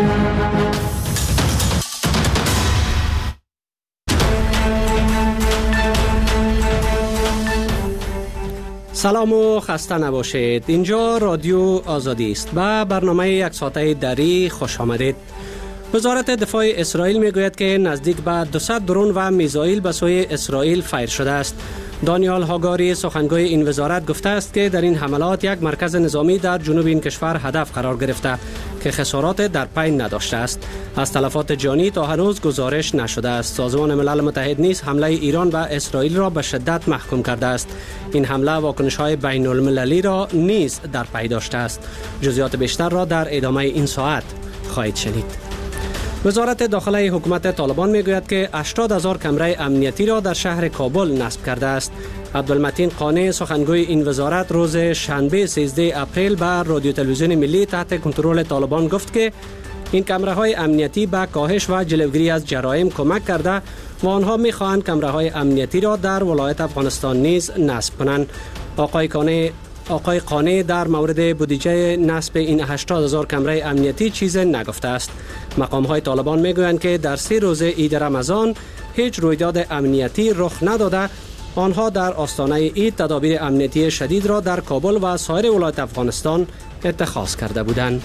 سلام و خسته نباشید. اینجا رادیو آزادی است. به برنامه یک ساعته دری خوش آمدید. وزارت دفاع اسرائیل میگوید که نزدیک به 200 درون و میزایل به سوی اسرائیل فایر شده است. دانیال هاگاری سخنگوی این وزارت گفته است که در این حملات یک مرکز نظامی در جنوب این کشور هدف قرار گرفته که خسارات در پی نداشته است. از تلفات جانی تا هنوز گزارش نشده است. سازمان ملل متحد نیز حمله ایران به اسرائیل را به شدت محکوم کرده است. این حمله واکنش‌های بین المللی را نیز در پی داشته است. جزئیات بیشتر را در ادامه این ساعت خواهید شنید. وزارت داخلی حکومت طالبان میگوید که 80,000 کمره امنیتی را در شهر کابل نصب کرده است. عبدالمتین قانع سخنگوی این وزارت روز شنبه 13 اپریل به رادیو تلویزیون ملی تحت کنترل طالبان گفت که این کمره های امنیتی به کاهش و جلوگیری از جرایم کمک کرده و آنها میخواهند کمره های امنیتی را در ولایت افغانستان نیز نصب کنند. آقای قانع در مورد بودجه نصب این 80,000 کمره امنیتی چیز نگفته است. مقام های طالبان میگویند که در 3 روز عید رمضان هیچ رویداد امنیتی رخ نداده. آنها در آستانه عید تدابیر امنیتی شدید را در کابل و سایر ولایت افغانستان اتخاذ کرده بودند.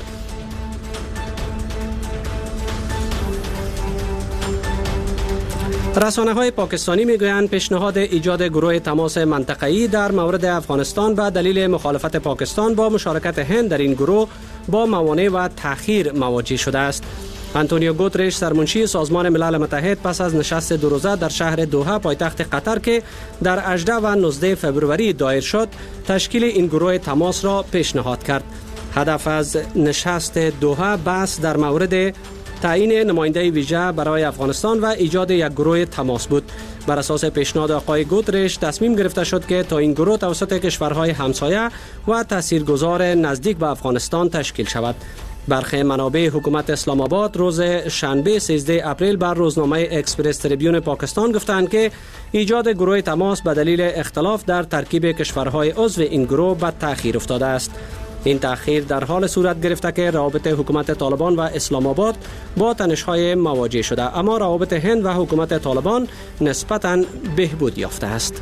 رسانه‌های پاکستانی میگویند پیشنهاد ایجاد گروه تماس منطقه‌ای در مورد افغانستان به دلیل مخالفت پاکستان با مشارکت هند در این گروه با موانع و تأخیر مواجه شده است. آنتونیو گوترش سرمنشی سازمان ملل متحد پس از نشست 2 روزه در شهر دوحه پایتخت قطر که در 18 و 19 فوریه دایر شد، تشکیل این گروه تماس را پیشنهاد کرد. هدف از نشست دوحه بحث در مورد تعیین نماینده ویژه برای افغانستان و ایجاد یک گروه تماس بود. بر اساس پیشنهاد آقای گوترش تصمیم گرفته شد که تا این گروه توسط کشورهای همسایه و تاثیرگذار نزدیک به افغانستان تشکیل شود. برخی منابع حکومت اسلام آباد روز شنبه 13 اپریل بر روزنامه اکسپرس تریبیون پاکستان گفتند که ایجاد گروه تماس به دلیل اختلاف در ترکیب کشورهای عضو این گروه به تأخیر افتاده است. این تأخیر در حال صورت گرفته که روابط حکومت طالبان و اسلام آباد با تنش‌های مواجه شده، اما روابط هند و حکومت طالبان نسبتاً بهبود یافته است.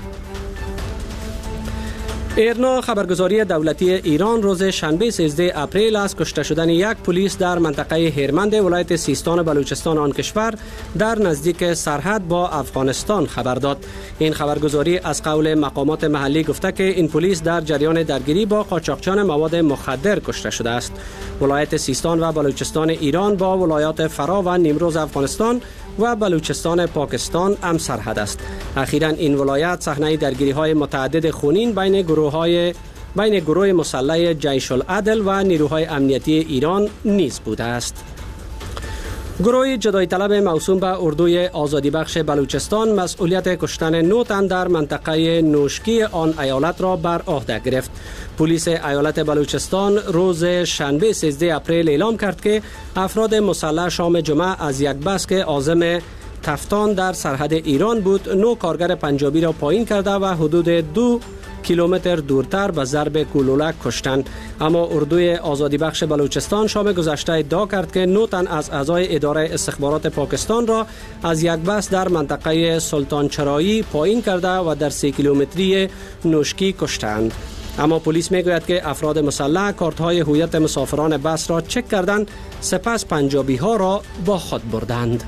ایرنا خبرگزاری دولتی ایران روز شنبه 13 اپریل از کشته شدن یک پلیس در منطقه هرمند ولایت سیستان و بلوچستان آن کشور در نزدیک سرحد با افغانستان خبر داد. این خبرگزاری از قول مقامات محلی گفته که این پلیس در جریان درگیری با قاچاقچیان مواد مخدر کشته شده است. ولایت سیستان و بلوچستان ایران با ولایات فرا و نیمروز افغانستان و بلوچستان پاکستان هم سرحد است. اخیراً این ولایت صحنه درگیری‌های متعدد خونین بین گروه مسلح جیش العدل و نیروهای امنیتی ایران نیز بوده است. گروه جدایی طلب موسوم به اردوی آزادی بخش بلوچستان مسئولیت کشتن 9 تن در منطقه نوشکی آن ایالت را بر عهده گرفت. پلیس ایالت بلوچستان روز شنبه 13 اپریل اعلام کرد که افراد مسلح شام جمعه از یک بس که عازم تفتان در سرحد ایران بود 9 کارگر پنجابی را پایین کرده و حدود 2 کیلومتر دورتر به ضرب گلوله کشتند. اما اردوی آزادی بخش بلوچستان شام گذشته ادعا کرد که 9 تن از اعضای اداره استخبارات پاکستان را از یک بس در منطقه سلطان چرایی پایین کرده و در 3 کیلومتری نوشکی کشتند. اما پلیس میگوید که افراد مسلح کارت‌های هویت مسافران بس را چک کردند، سپس پنجابی‌ها را با خود بردند.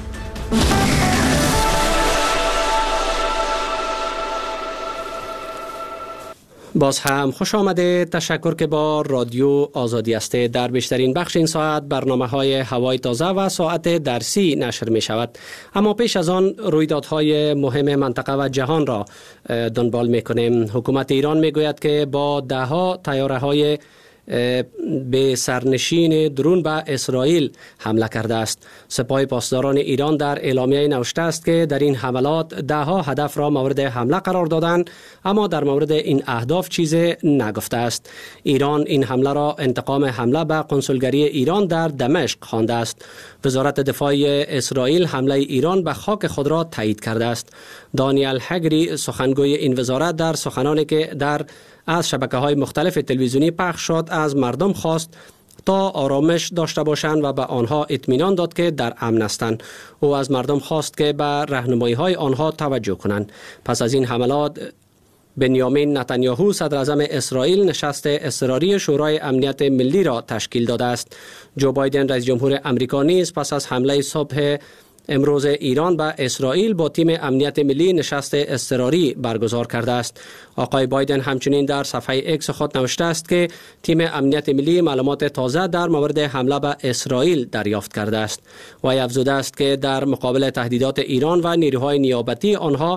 باز هم خوش آمده. تشکر که با رادیو آزادی هستید. در بیشترین بخش این ساعت برنامه‌های هوای تازه و ساعت درسی نشر می شود. اما پیش از آن رویدادهای مهم منطقه و جهان را دنبال می کنیم. حکومت ایران می گوید که با ده‌ها طیاره‌های به سرنشین درون به اسرائیل حمله کرده است. سپاه پاسداران ایران در اعلامیه نوشته است که در این حملات ده‌ها هدف را مورد حمله قرار دادند، اما در مورد این اهداف چیزی نگفته است. ایران این حمله را انتقام حمله به کنسولگری ایران در دمشق خوانده است. وزارت دفاع اسرائیل حمله ایران به خاک خود را تایید کرده است. دانیال هاگاری سخنگوی این وزارت در سخنانی که از شبکه‌های مختلف تلویزیونی پخش شد از مردم خواست تا آرامش داشته باشند و به آنها اطمینان داد که در امن هستند. او از مردم خواست که به راهنمایی‌های آنها توجه کنند. پس از این حملات بنیامین نتانیاهو صدر اعظم اسرائیل نشست اضطراری شورای امنیت ملی را تشکیل داده است. جو بایدن رئیس جمهور امریکا نیز پس از حمله صبح امروز ایران به اسرائیل با تیم امنیت ملی نشست اضطراری برگزار کرده است. آقای بایدن همچنین در صفحه ایکس خود نوشته است که تیم امنیت ملی معلومات تازه در مورد حمله به اسرائیل دریافت کرده است. وی افزوده است که در مقابل تهدیدات ایران و نیروهای نیابتی آنها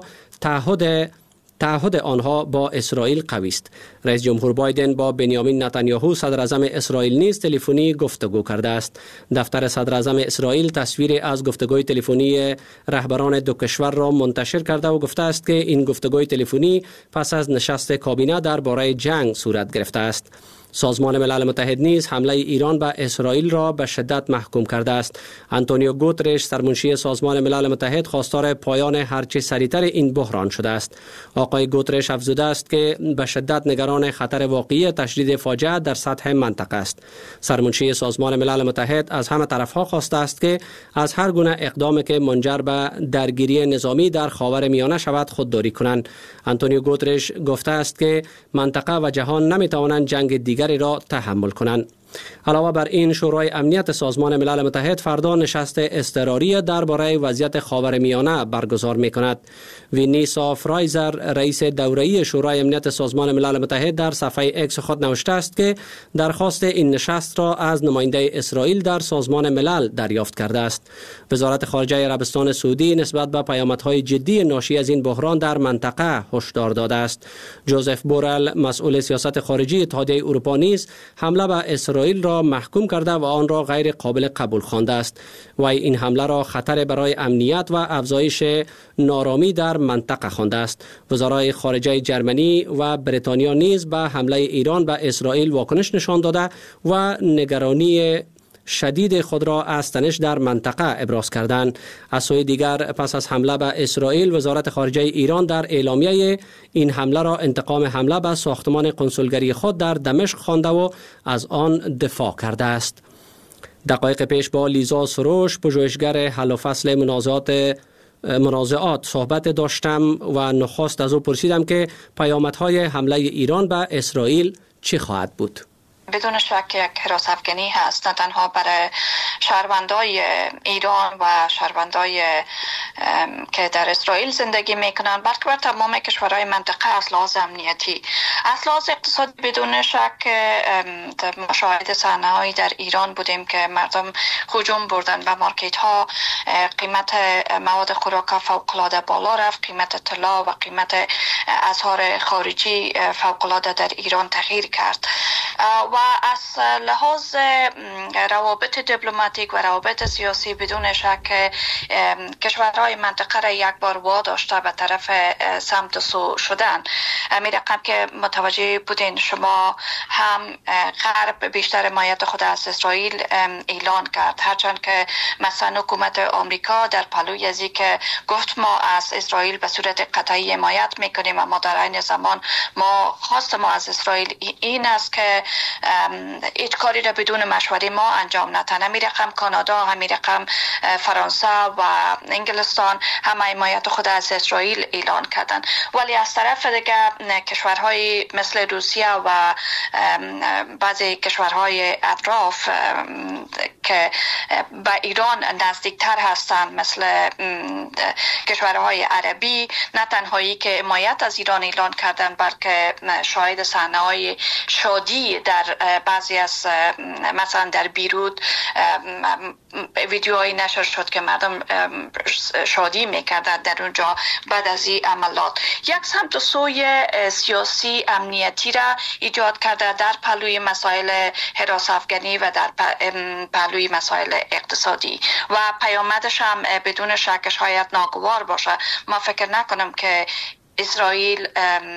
تعهد آنها با اسرائیل قوی است. رئیس جمهور بایدن با بنیامین نتانیاهو صدر اعظم اسرائیل نیز تلفنی گفتگو کرده است. دفتر صدر اعظم اسرائیل تصویری از گفتگوی تلفنی رهبران دو کشور را منتشر کرده و گفته است که این گفتگوی تلفنی پس از نشست کابینه درباره جنگ صورت گرفته است. سازمان ملل متحد نیز حمله ایران به اسرائیل را به شدت محکوم کرده است. آنتونیو گوترش سرمنشی سازمان ملل متحد خواستار پایان هرچه سریعتر این بحران شده است. آقای گوترش افزوده است که به شدت نگران خطر واقعی تشدید فاجعه در سطح منطقه است. سرمنشی سازمان ملل متحد از همه طرفها خواسته است که از هر گونه اقدامی که منجر به درگیری نظامی در خاورمیانه شود خودداری کنند. آنتونیو گوترش گفته است که منطقه و جهان نمیتوانند جنگ دیگر را تحمل کنند. علاوه بر این شورای امنیت سازمان ملل متحد فردا نشست اضطراری درباره وضعیت خاورمیانه برگزار می‌کند. وینیسا فرایزر رئیس دوره‌ای شورای امنیت سازمان ملل متحد در صفحه ایکس خود نوشته است که درخواست این نشست را از نماینده اسرائیل در سازمان ملل دریافت کرده است. وزارت خارجه عربستان سعودی نسبت به پیامدهای جدی ناشی از این بحران در منطقه هشدار داده است. جوزف بورل مسئول سیاست خارجی اتحادیه اروپا نیز حمله به اسرائیل را محکوم کرده و آن را غیر قابل قبول خوانده است. و این حمله را خطر برای امنیت و افزایش نارامی در منطقه خوانده است. وزرای خارجه جرمنی و بریتانیا نیز به حمله ایران به اسرائیل واکنش نشان داده و نگرانی شدید خود را از تنش در منطقه ابراز کردند. از سوی دیگر پس از حمله به اسرائیل وزارت خارجه ایران در اعلامیه این حمله را انتقام حمله به ساختمان کنسولگری خود در دمشق خوانده و از آن دفاع کرده است. دقایق پیش با لیزا سروش پژوهشگر حل و فصل منازعات صحبت داشتم و نخست از او پرسیدم که پیامدهای حمله ایران به اسرائیل چی خواهد بود؟ بدون شک یک حراس‌افکنی هست، نه تنها برای شهروندای ایران و شهروندای که در اسرائیل زندگی میکنن، بلکه بر تمام کشورهای منطقه از لحاظ امنیتی. از لحاظ اقتصادی بدون شک مشاهده صحنه‌هایی در ایران بودیم که مردم هجوم بردن و مارکت ها، قیمت مواد خوراک فوق‌العاده بالا رفت، قیمت طلا و قیمت اسعار خارجی فوق‌العاده در ایران تغییر کرد. و از لحاظ روابط دیپلماتیک و روابط سیاسی بدون شک کشورهای منطقه را یک بار واداشته به طرف سمت سو شدن. می رقم که متوجه بودین شما هم غرب بیشتر حمایت خود از اسرائیل اعلان کرد، هرچند که مثلا حکومت آمریکا در پلوی از که گفت ما از اسرائیل به صورت قطعی حمایت میکنیم، اما در عین زمان خواست ما از اسرائیل این است که هیچ کاری را بدون مشوره ما انجام نتن. می رقم کانادا، همی رقم فرانسه و انگلستان همه حمایت خود از اسرائیل اعلان کردن. ولی از طرف دیگه کشورهای مثل روسیه و بعضی کشورهای اطراف که به ایران نزدیکتر هستند مثل کشورهای عربی، نه تنهایی که حمایت از ایران اعلان کردن، بلکه شاهد صحنه‌های شادی در بعضی از مثلا در بیروت ویدیوهایی نشر شد که مردم شادی میکردند در اونجا بعد از این عملات. یک سمت و سوی سیاسی امنیتی را ایجاد کرده در پهلوی مسائل حراس افغانی و در پهلوی مسائل اقتصادی و پیامدش هم بدون شک شاید ناگوار باشه. ما فکر نکنم که اسرائیل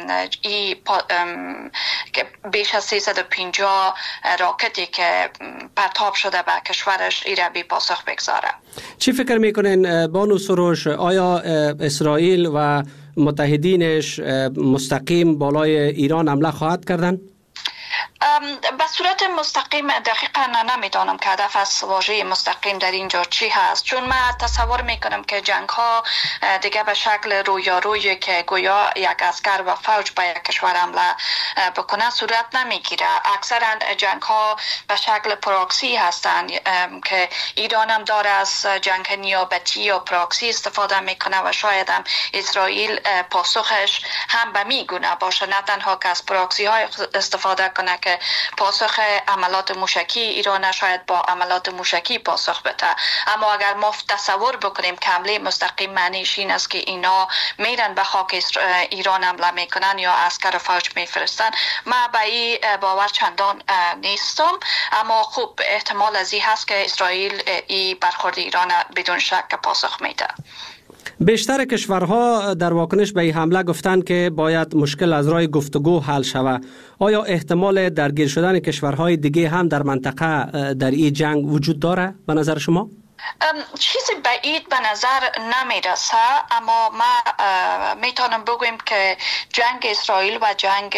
بیش از 350 راکتی که پرتاب شده به کشورش ایره بی پاسخ بگذاره. چی فکر میکنین بانو سروش؟ آیا اسرائیل و متحدینش مستقیم بالای ایران حمله خواهد کردن؟ به صورت مستقیم دقیقا نمیدانم که هدف از واژه مستقیم در اینجا چی هست، چون من تصور میکنم که جنگ ها دیگه به شکل رویارویی که گویا یک عسکر و فوج به یک کشور حمله بکنه صورت نمیگیره. اکثرا جنگ ها به شکل پراکسی هستند که ایران هم داره از جنگ نیابتی یا پراکسی استفاده میکنه و شاید هم اسرائیل پاسخش هم به میگونه باشه، نه تنها که از پراکسی های استفاده کنه که پاسخ عملات موشکی ایران شاید با عملات موشکی پاسخ بده. اما اگر ما تصور بکنیم که حمله مستقیم معنیش این است که اینا میرن به خاک ایران حمله میکنن یا عسکر و فوج میفرستن، من به این باور چندان نیستم. اما خوب احتمال از این هست که اسرائیل این برخورد ایران بدون شک پاسخ میده. بیشتر کشورها در واکنش به این حمله گفتند که باید مشکل از راه گفتگو حل شود. آیا احتمال درگیر شدن کشورهای دیگه هم در منطقه در این جنگ وجود داره به نظر شما؟ چیزی بعید به نظر نمیرسه، اما ما میتونم بگویم که جنگ اسرائیل و جنگ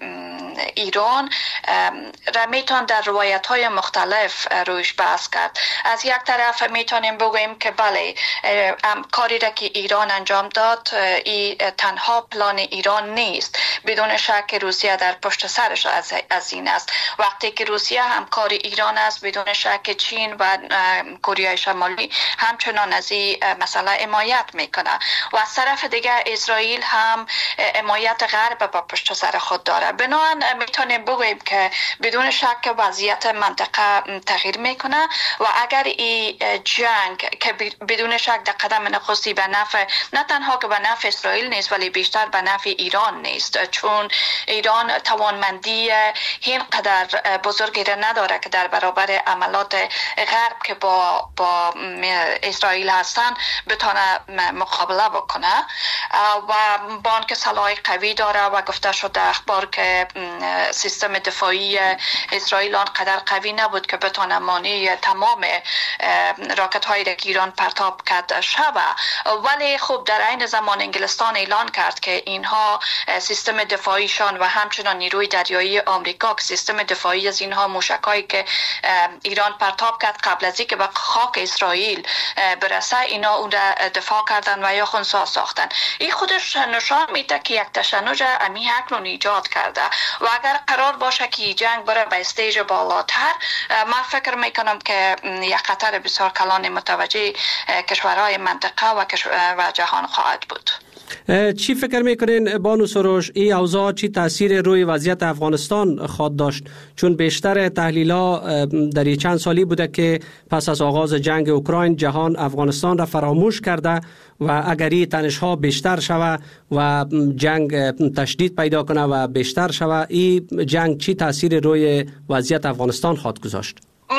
ایران را میتون در روایت های مختلف رویش بحث کرد. از یک طرف میتونیم بگویم که بله کاری را که ایران انجام داد ای تنها پلان ایران نیست، بدون شک روسیه در پشت سرش از این است. وقتی که روسیه همکار ایران است، بدون شک چین و کره شمالی همچنان از این مسئله حمایت میکنه و از طرف دیگه اسرائیل هم حمایت غرب با پشت سر خود داره. بنابراین میتونیم بگوییم که بدون شک وضعیت منطقه تغییر میکنه و اگر این جنگ که بدون شک در قدم نخستی به نفع نه تنها که به نفع اسرائیل نیست ولی بیشتر به نفع ایران نیست، چون ایران توانمندی این قدر بزرگی را نداره که در برابر عملات غرب که با اسرائیل هستن بتونه مقابله بکنه و با آنکه سلاح قوی داره و گفته شد در اخبار که سیستم دفاعی اسرائیل آنقدر قوی نبود که بتونه مانع تمام راکت هایی که ایران پرتاب کرد شود. ولی خب در عین زمان انگلستان اعلان کرد که اینها سیستم دفاعیشان و همچنان نیروی دریایی آمریکا که سیستم دفاعی از اینها موشکایی که ایران پرتاب کرد قبل از اینکه به خاک اسرائیل برسه اینا اون را دفاع کردن و یا خنثی ساختن. این خودش نشان میده که یک تشنج امی اکنون ایجاد کرده و اگر قرار باشه که جنگ بره به استیج بالاتر، من فکر میکنم که یک خطر بسیار کلان متوجه کشورهای منطقه و جهان خواهد بود. چی فکر میکنین بانو سروش این اوضاع چی تاثیر روی وضعیت افغانستان خواهد داشت؟ چون بیشتر تحلیل‌ها در این چند سالی بوده که پس از آغاز جنگ اوکراین جهان افغانستان را فراموش کرده و اگر این تنش‌ها بیشتر شود و جنگ تشدید پیدا کنه و بیشتر شود، این جنگ چی تاثیر روی وضعیت افغانستان خواهد گذاشت؟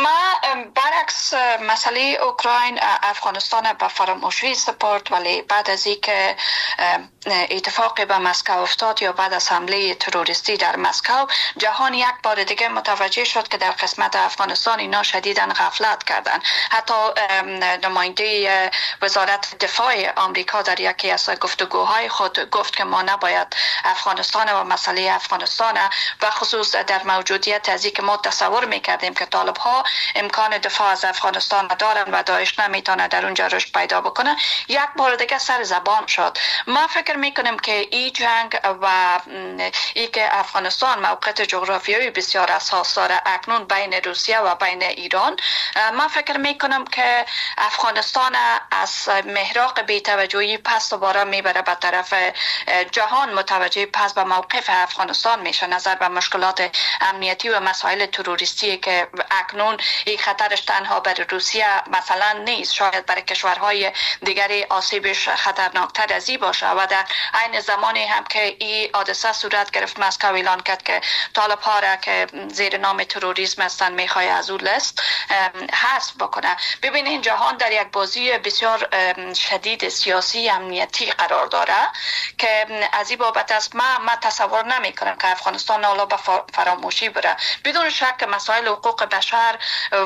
برعکس مسئله اوکراین افغانستان به فراموشی سپرد، ولی بعد از اینکه اتفاقی به مسکو افتاد یا بعد از حمله تروریستی در مسکو، جهان یک بار دیگه متوجه شد که در قسمت افغانستان اینا شدیداً غفلت کردن. حتی نماینده وزارت دفاع آمریکا در یکی از گفتگوهای خود گفت که ما نباید افغانستان و مسئله افغانستان و خصوص در موجودیت از اینکه ما تصور میکردیم که طالب ها امکان دفاع از افغانستان دارن و داعش نمیتونه در اونجا رشد پیدا بکنه، یک بار دیگه سر زبان شد. ما فکر میکنیم که این جنگ و ای که افغانستان موقعیت جغرافیایی بسیار اساس داره اکنون بین روسیه و بین ایران، ما فکر میکنم که افغانستان از محراق بی‌توجهی پس دوباره میبره به طرف جهان، متوجه پس به موقف افغانستان میشه نظر به مشکلات امنیتی و مسائل تروریستی که اکنون این خطرش تنها برای روسیه مثلا نیست، شاید برای کشورهای دیگری آسیبش خطرناکتر از این باشه. و در عین زمانی هم که این حادثه صورت گرفت، مسکو اعلان کرد که طالب ها را که زیر نام تروریسم هستند میخواد از اون لیست حذف بکنه. ببینید جهان در یک بازی بسیار شدید سیاسی امنیتی قرار داره که از این بابت است ما تصور نمی کنم که افغانستان حالا به فراموشی بره. بدون شک مسائل حقوق بشر و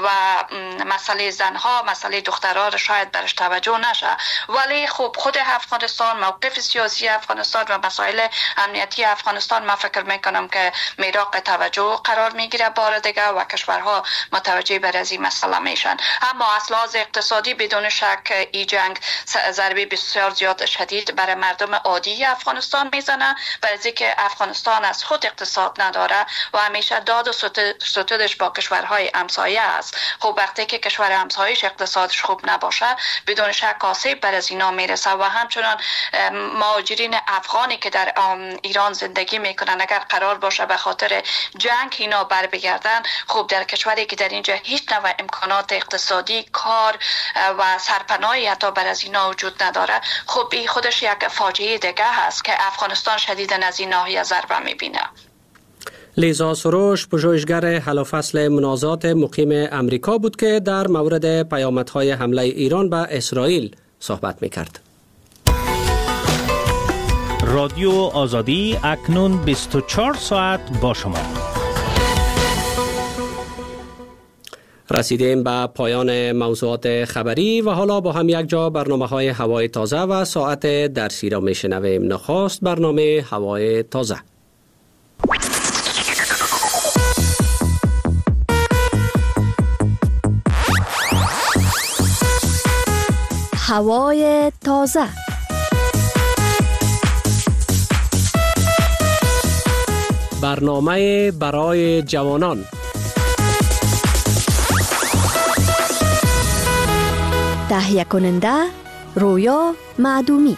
و مسئله زنها، مسئله دخترها را شاید برش توجه نشه، ولی خب خود افغانستان، موقف سیاسی افغانستان و مسائل امنیتی افغانستان من فکر میکنم که میراق توجه قرار میگیره بار دیگه و کشورها متوجه بر از این مسئله میشن. اما از لحاظ اقتصادی بدون شک این جنگ ضربه بسیار زیاد شدید برای مردم عادی افغانستان میزنه، برای که افغانستان از خود اقتصاد نداره و همیشه داد و ستودش با کشورهای همسایه است. خب وقتی که کشور همسایه‌اش اقتصادش خوب نباشه بدون شک آسیب بر از اینا میرسه و همچنان مهاجرین افغانی که در ایران زندگی میکنن اگر قرار باشه به خاطر جنگ اینا بر بگردن، خب در کشوری که در اینجا هیچ نوع امکانات اقتصادی، کار و سرپناهی حتی بر از اینا وجود نداره، خب این خودش یک فاجعه دیگه هست که افغانستان شدیداً از این ناحیه ضربه میبینه. لیزا سروش، پژوهشگر حل و فصل منازعات مقیم امریکا بود که در مورد پیامدهای حمله ایران به اسرائیل صحبت میکرد. رادیو آزادی اکنون 24 ساعت با شما. رسیدیم به پایان موضوعات خبری و حالا با هم یک جا برنامه‌های هوای تازه و ساعت درسی را میشنویم. نخست برنامه هوای تازه. هوای تازه. برنامه برای جوانان. تهیه کننده رویا معدومی.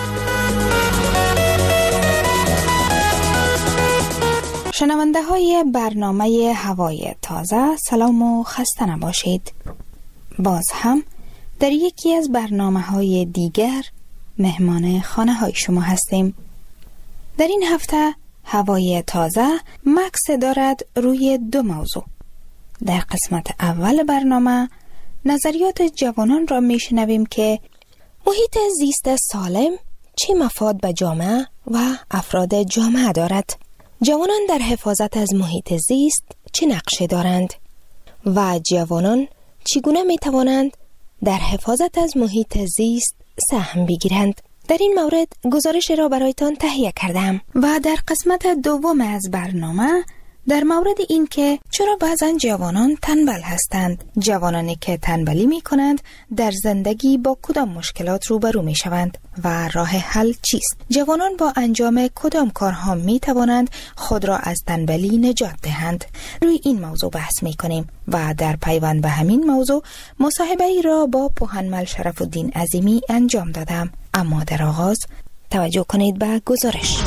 شنونده های برنامه هوای تازه، سلام و خسته نباشید. باز هم در یکی از برنامه‌های دیگر مهمان خانه های شما هستیم. در این هفته هوای تازه مکس دارد روی دو موضوع. در قسمت اول برنامه نظریات جوانان را میشنویم که محیط زیست سالم چه مفاد به جامعه و افراد جامعه دارد. جوانان در حفاظت از محیط زیست چه نقشی دارند و جوانان چگونه می توانند در حفاظت از محیط زیست سهم بگیرند. در این مورد گزارش را برایتان تهیه کردم و در قسمت دوم از برنامه در مورد این که چرا بعضا جوانان تنبل هستند، جوانانی که تنبلی می کنند در زندگی با کدام مشکلات روبرو می شوند و راه حل چیست؟ جوانان با انجام کدام کارها می توانند خود را از تنبلی نجات دهند؟ روی این موضوع بحث می کنیم و در پیوند به همین موضوع مصاحبه ای را با پوهنمل شرف‌الدین عظیمی انجام دادم. اما در آغاز توجه کنید به گزارش.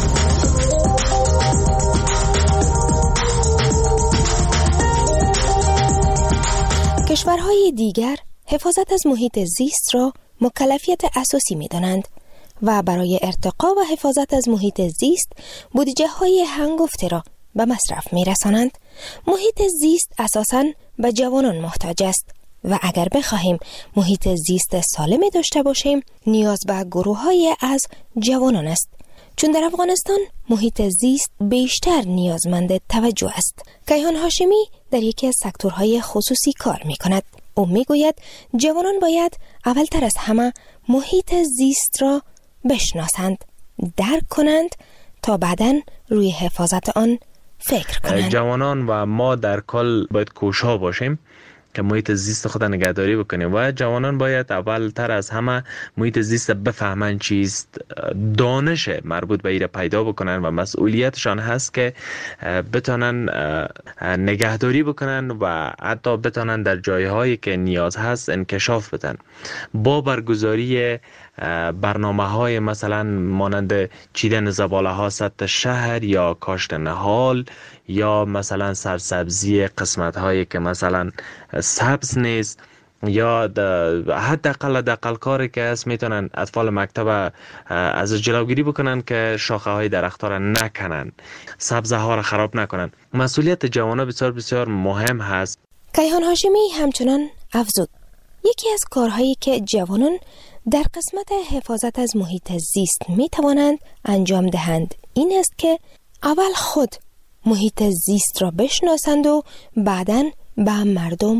کشورهای دیگر حفاظت از محیط زیست را مکلفیت اساسی می دانند و برای ارتقا و حفاظت از محیط زیست بودجه های هنگفته را به مصرف می رسانند. محیط زیست اساساً به جوانان محتاج است و اگر بخواهیم محیط زیست سالمی داشته باشیم نیاز به گروه‌های از جوانان است، چون در افغانستان محیط زیست بیشتر نیازمند توجه است. کیهان هاشمی در یکی از سکتورهای خصوصی کار می کند. او می گوید جوانان باید اولتر از همه محیط زیست را بشناسند، درک کنند تا بعداً روی حفاظت آن فکر کنند. جوانان و ما در کل باید کوشا باشیم که محیط زیست خود نگهداری بکنیم و جوانان باید اولتر از همه محیط زیست بفهمن چیست، دانش مربوط به ایره پیدا بکنن و مسئولیتشان هست که بتونن نگهداری بکنن و حتی بتونن در جایهایی که نیاز هست انکشاف بدن. با برگزاری برنامه‌های مثلا مانند چیدن زباله ها سطح شهر یا کاشت نهال یا مثلا سرسبزی قسمت هایی که مثلا سبز نیست یا حداقل کاری که هست میتونن اطفال مکتب از جلوگیری بکنن که شاخه های درخت ها را نکنن، سبزه ها را خراب نکنن. مسئولیت جوانان بسیار بسیار مهم هست. کیهان هاشمی همچنان افزود یکی از کارهایی که جوانان در قسمت حفاظت از محیط زیست می توانند انجام دهند این است که اول خود محیط زیست را بشناسند و بعداً به مردم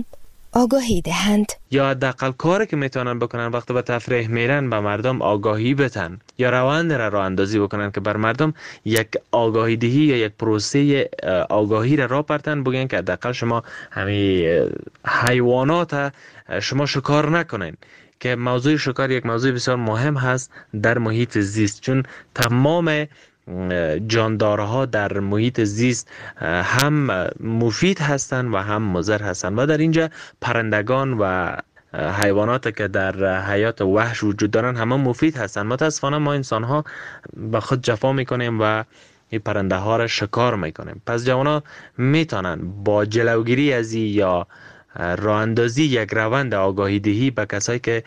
آگاهی دهند. یا حداقل کاری که میتونن بکنن وقتی به تفریح میرن به مردم آگاهی بدن یا روند را راه اندازی بکنن که بر مردم یک آگاهی دهی یا یک پروسه آگاهی را راه برتن، بگن که حداقل شما همین حیوانات شما شکار نکنین، که موضوع شکار یک موضوع بسیار مهم هست در محیط زیست، چون تمام جاندارها در محیط زیست هم مفید هستند و هم مضر هستند و در اینجا پرندگان و حیوانات که در حیات وحش وجود دارن همه مفید هستند. متاسفانه ما انسان ها به خود جفا میکنیم و این پرنده ها را شکار میکنیم. پس جوانا میتونن با جلوگیری از یا راه اندازی یک روند آگاهی دهی به کسایی که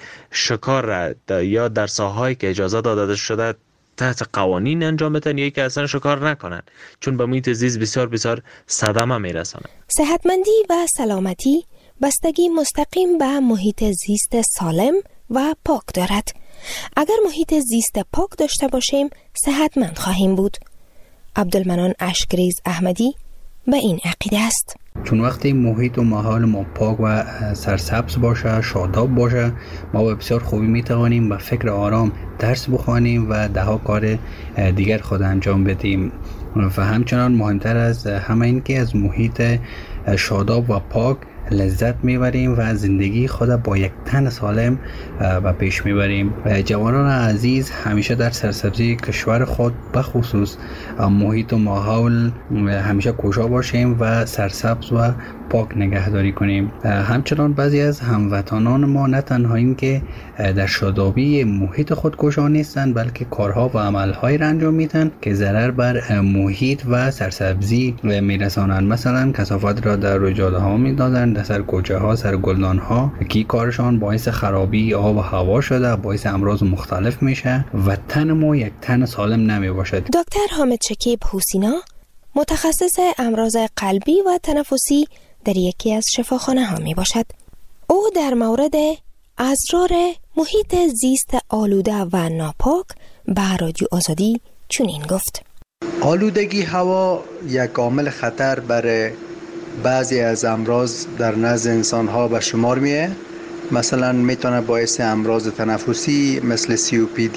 شکار را یا در ساحه‌ای که اجازه داده شده تحت قوانین انجام بدن یا که اصلا شکار نکنن، چون به محیط زیست بسیار بسیار صدمه میرسانه. صحتمندی و سلامتی بستگی مستقیم به محیط زیست سالم و پاک دارد. اگر محیط زیست پاک داشته باشیم صحتمند خواهیم بود. عبدالمنان اشکریز احمدی به این عقیده است. چون وقتی محیط و ماحول ما پاک و سرسبز باشه، شاداب باشه، ما به بسیار خوبی میتوانیم با فکر آرام درس بخوانیم و دهها کار دیگر خود انجام بدیم. و همچنان مهمتر از همه این که از محیط شاداب و پاک لذت میبریم و زندگی خود با یک تن سالم و پیش میبریم. جوانان عزیز همیشه در سرسبزی کشور خود بخصوص محیط و ماحول همیشه کوشا باشیم و سرسبز و پاک نگهداری کنیم. همچنان بعضی از هموطنان ما نه تنها این که در شادابی محیط خود کوشا نیستند، بلکه کارها و عملهایی را انجام میدن که ضرر بر محیط و سرسبزی میرسانند. مثلا کثافت را در رویدادها ها میدادن، در سر کوچه ها، سر گلدان ها، که کارشان باعث خرابی آب و هوا شده، باعث امراض مختلف میشه و تن ما یک تن سالم نمی باشد. دکتر حامد شکیب حسینا متخصص امراض قلبی و تنفسی در یکی از شفاخانه ها می باشد. او در مورد اسرار محیط زیست آلوده و ناپاک به رادیو آزادی چنین گفت: آلودگی هوا یک عامل خطر برای بعضی از امراض در نزد انسان ها به شمار میه. مثلا میتونه باعث امراض تنفسی مثل COPD،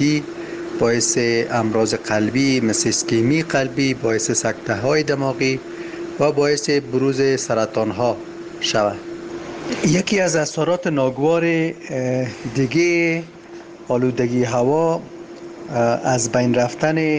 باعث امراض قلبی مثل اسکمی قلبی، باعث سکته های دماغی و باعث بروز سرطان ها شود. یکی از اثرات ناگوار دیگه آلودگی هوا از بین رفتن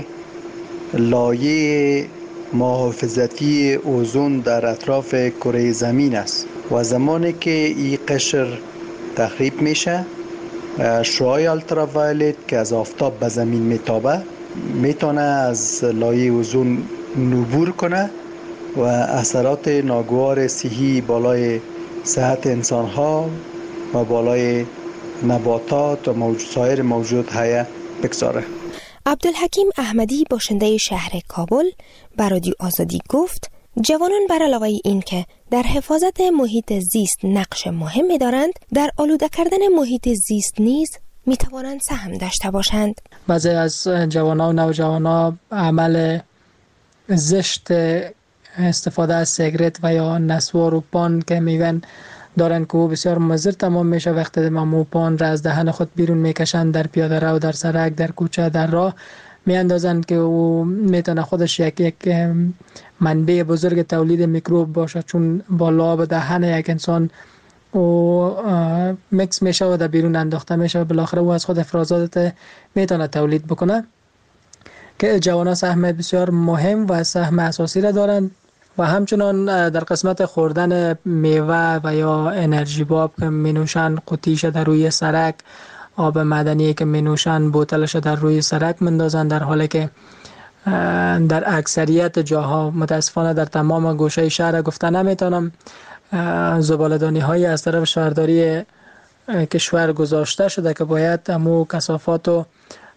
لایه محافظتی اوزون در اطراف کره زمین است و زمانی که این قشر تخریب میشه، شعاع التراوایلت که از آفتاب به زمین میتابه میتونه از لایه اوزون عبور کنه و اثرات ناگوار صحی بالای صحت انسان ها و بالای نباتات و سایر موجودات حیه بگذاره. عبدالحکیم احمدی باشنده شهر کابل به رادیو آزادی گفت جوانان بر علاوه این که در حفاظت محیط زیست نقش مهمی دارند، در آلوده کردن محیط زیست نیز می توانند سهم داشته باشند. بعضی از جوانان و نوجوانان عمل زشت استفاده از سیگرت و یا نسوار و پان که میگن دارن که او بسیار مضر تمام میشه. وقتی ما پان را از دهن خود بیرون میکشن در پیاده رو، در سرک، در کوچه، در راه میاندازن که او میتونه خودش یک منبع بزرگ تولید میکروب باشه، چون با لعاب دهن یک انسان او میکس میشه و در بیرون انداخته میشه و بالاخره او از خود افرازات میتونه تولید بکنه. که جوانان سهم بسیار مهم و سهم اساسی را دارند و همچنان در قسمت خوردن میوه و یا انرژی باب که مینوشن، قوطیش در روی سرک، آب معدنی که مینوشن بوتلش در روی سرک مندازن، در حالی که در اکثریت جاها، متاسفانه در تمام گوشه شهر گفته نمیتونم، زباله‌دانی های از طرف شهرداری کشور گذاشته شده که باید همو کثافات و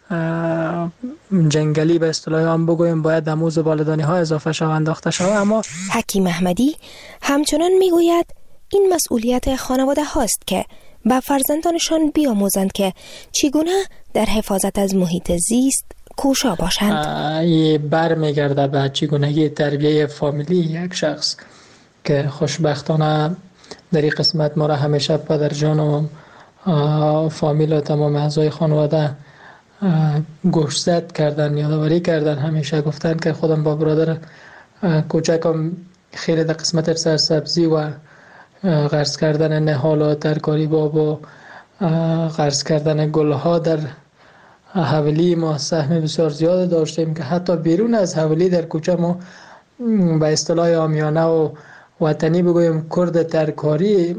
جنگلی به اصطلاح هم بگویم باید همو زباله‌دانی ها اضافه شود، انداخته شود. اما حکیم احمدی همچنان میگوید این مسئولیت خانواده هاست که به فرزندانشان بیاموزند که چگونه در حفاظت از محیط زیست کوشا باشند. یه برمیگرده به چگونگی تربیه فامیلی یک شخص که خوشبختانه در این قسمت ما را همیشه پدر جان و فامیل و تمام اعضای خانواده گوشزد کردن، یادآوری کردن. همیشه گفتن که خودم با برادر کوچکم خیلی در قسمت سرسبزی و غرس کردن نهال و ترکاری باب و غرس کردن گلها در حولی ما سهم بسیار زیاد داشتیم که حتی بیرون از حولی در کوچه ما به اصطلاح عامیانه و وطنی بگویم کرد ترکاری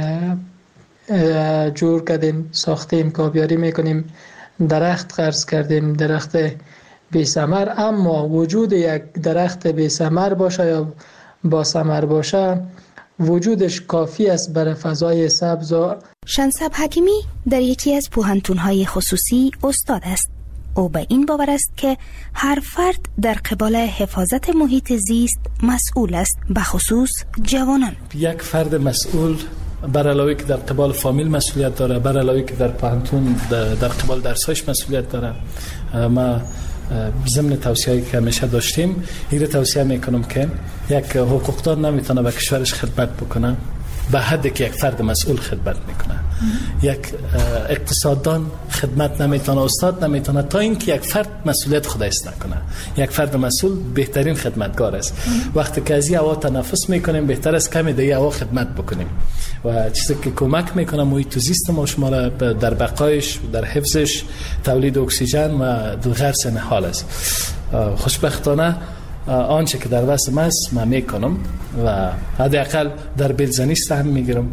جور کردیم، ساختیم، کابیاری میکنیم، درخت غرس کردیم، درخت بی ثمر. اما وجود یک درخت بی ثمر باشه یا با ثمر باشه وجودش کافی است برای فضای سبز. شنسب حکیمی در یکی از پوهنتون‌های خصوصی استاد است. او به این باور است که هر فرد در قبال حفاظت محیط زیست مسئول است، به خصوص جوانان. یک فرد مسئول بر علاوه که در قبال فامیل مسئولیت داره، بر علاوه که در پوهنتون در قبال درسایش مسئولیت داره. ما ضمن توصیه‌ای که همیشه داشتیم این توصیه میکنم که یک حقوقدار نمیتونه به کشورش خدمت بکنه به حدی که یک فرد مسئول خدمت میکنه. یک اقتصاددان خدمت نمیتونه، استاد نمیتونه تا اینکه یک فرد مسئولیت خودش نکنه. یک فرد مسئول بهترین خدمتگار است. وقتی که از این هوا تنفس میکنیم بهتر است کمی در این هوا خدمت بکنیم و چیزی که کمک میکنه محیط زیست ما شما را در بقایش، در حفظش، تولید اکسیژن و غرس نهال است. خوشبختانه آنچه که در وسط است من میکنم و حداقل در بلزنی سهم میگیرم،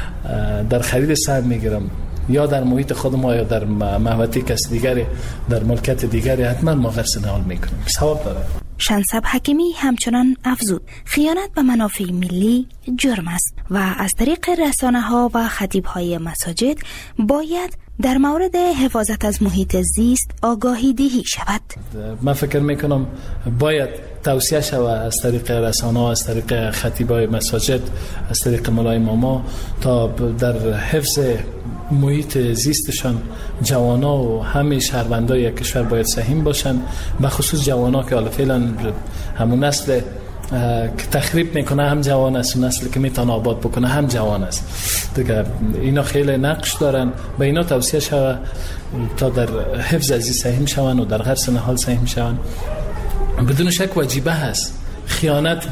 در خرید سهم میگیرم، یا در محیط خودم یا در محوطه کس دیگری، در ملکت دیگری حتما ما غرس نهال میکنیم. ثواب داره. شنسب حکیمی همچنان افزود خیانت به منافع ملی جرم است و از طریق رسانه‌ها و خطیب‌های مساجد باید در مورد حفاظت از محیط زیست آگاهی دهی شود. من فکر میکنم باید توصیه شود از طریق رسانه‌ها، از طریق خطیبای مساجد، از طریق مولای ماما تا در حفظ محیط زیستشان جوانا و همه شهروندای کشور باید سهم باشن، به خصوص جوانا که حالا فعلا همون نسل که تخریب میکنه هم جوان است، نسلی که میتونه آباد بکنه هم جوان است دیگه. اینا خیلی نقش دارن، به اینا توصیه شود تا در حفظ از این سهم شون و در غرس نهال سهم شون. بدون شک واجبه هست. خیانت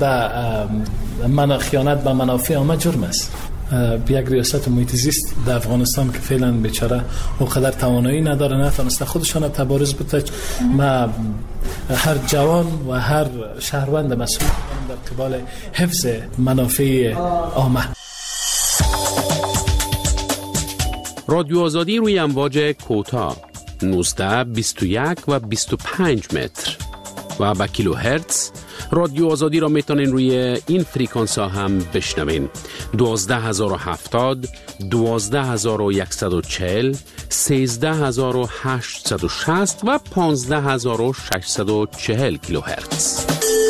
به منافع عامه جرم است. یک ریاست محیط زیست در افغانستان که فعلا بیچاره اونقدر توانایی نداره، نتونسته خودشان تبارز بده. ما هر جوان و هر شهروند مسئول در قبال حفظ منافع عامه. رادیو آزادی روی امواج کوتاه 19، 21 و 25 متر و با کیلو هرتز. رادیو آزادی را میتونین روی این فریکانس ها هم بشنوین: 12070، 12140، 13860 و 15640 کیلو هرتز.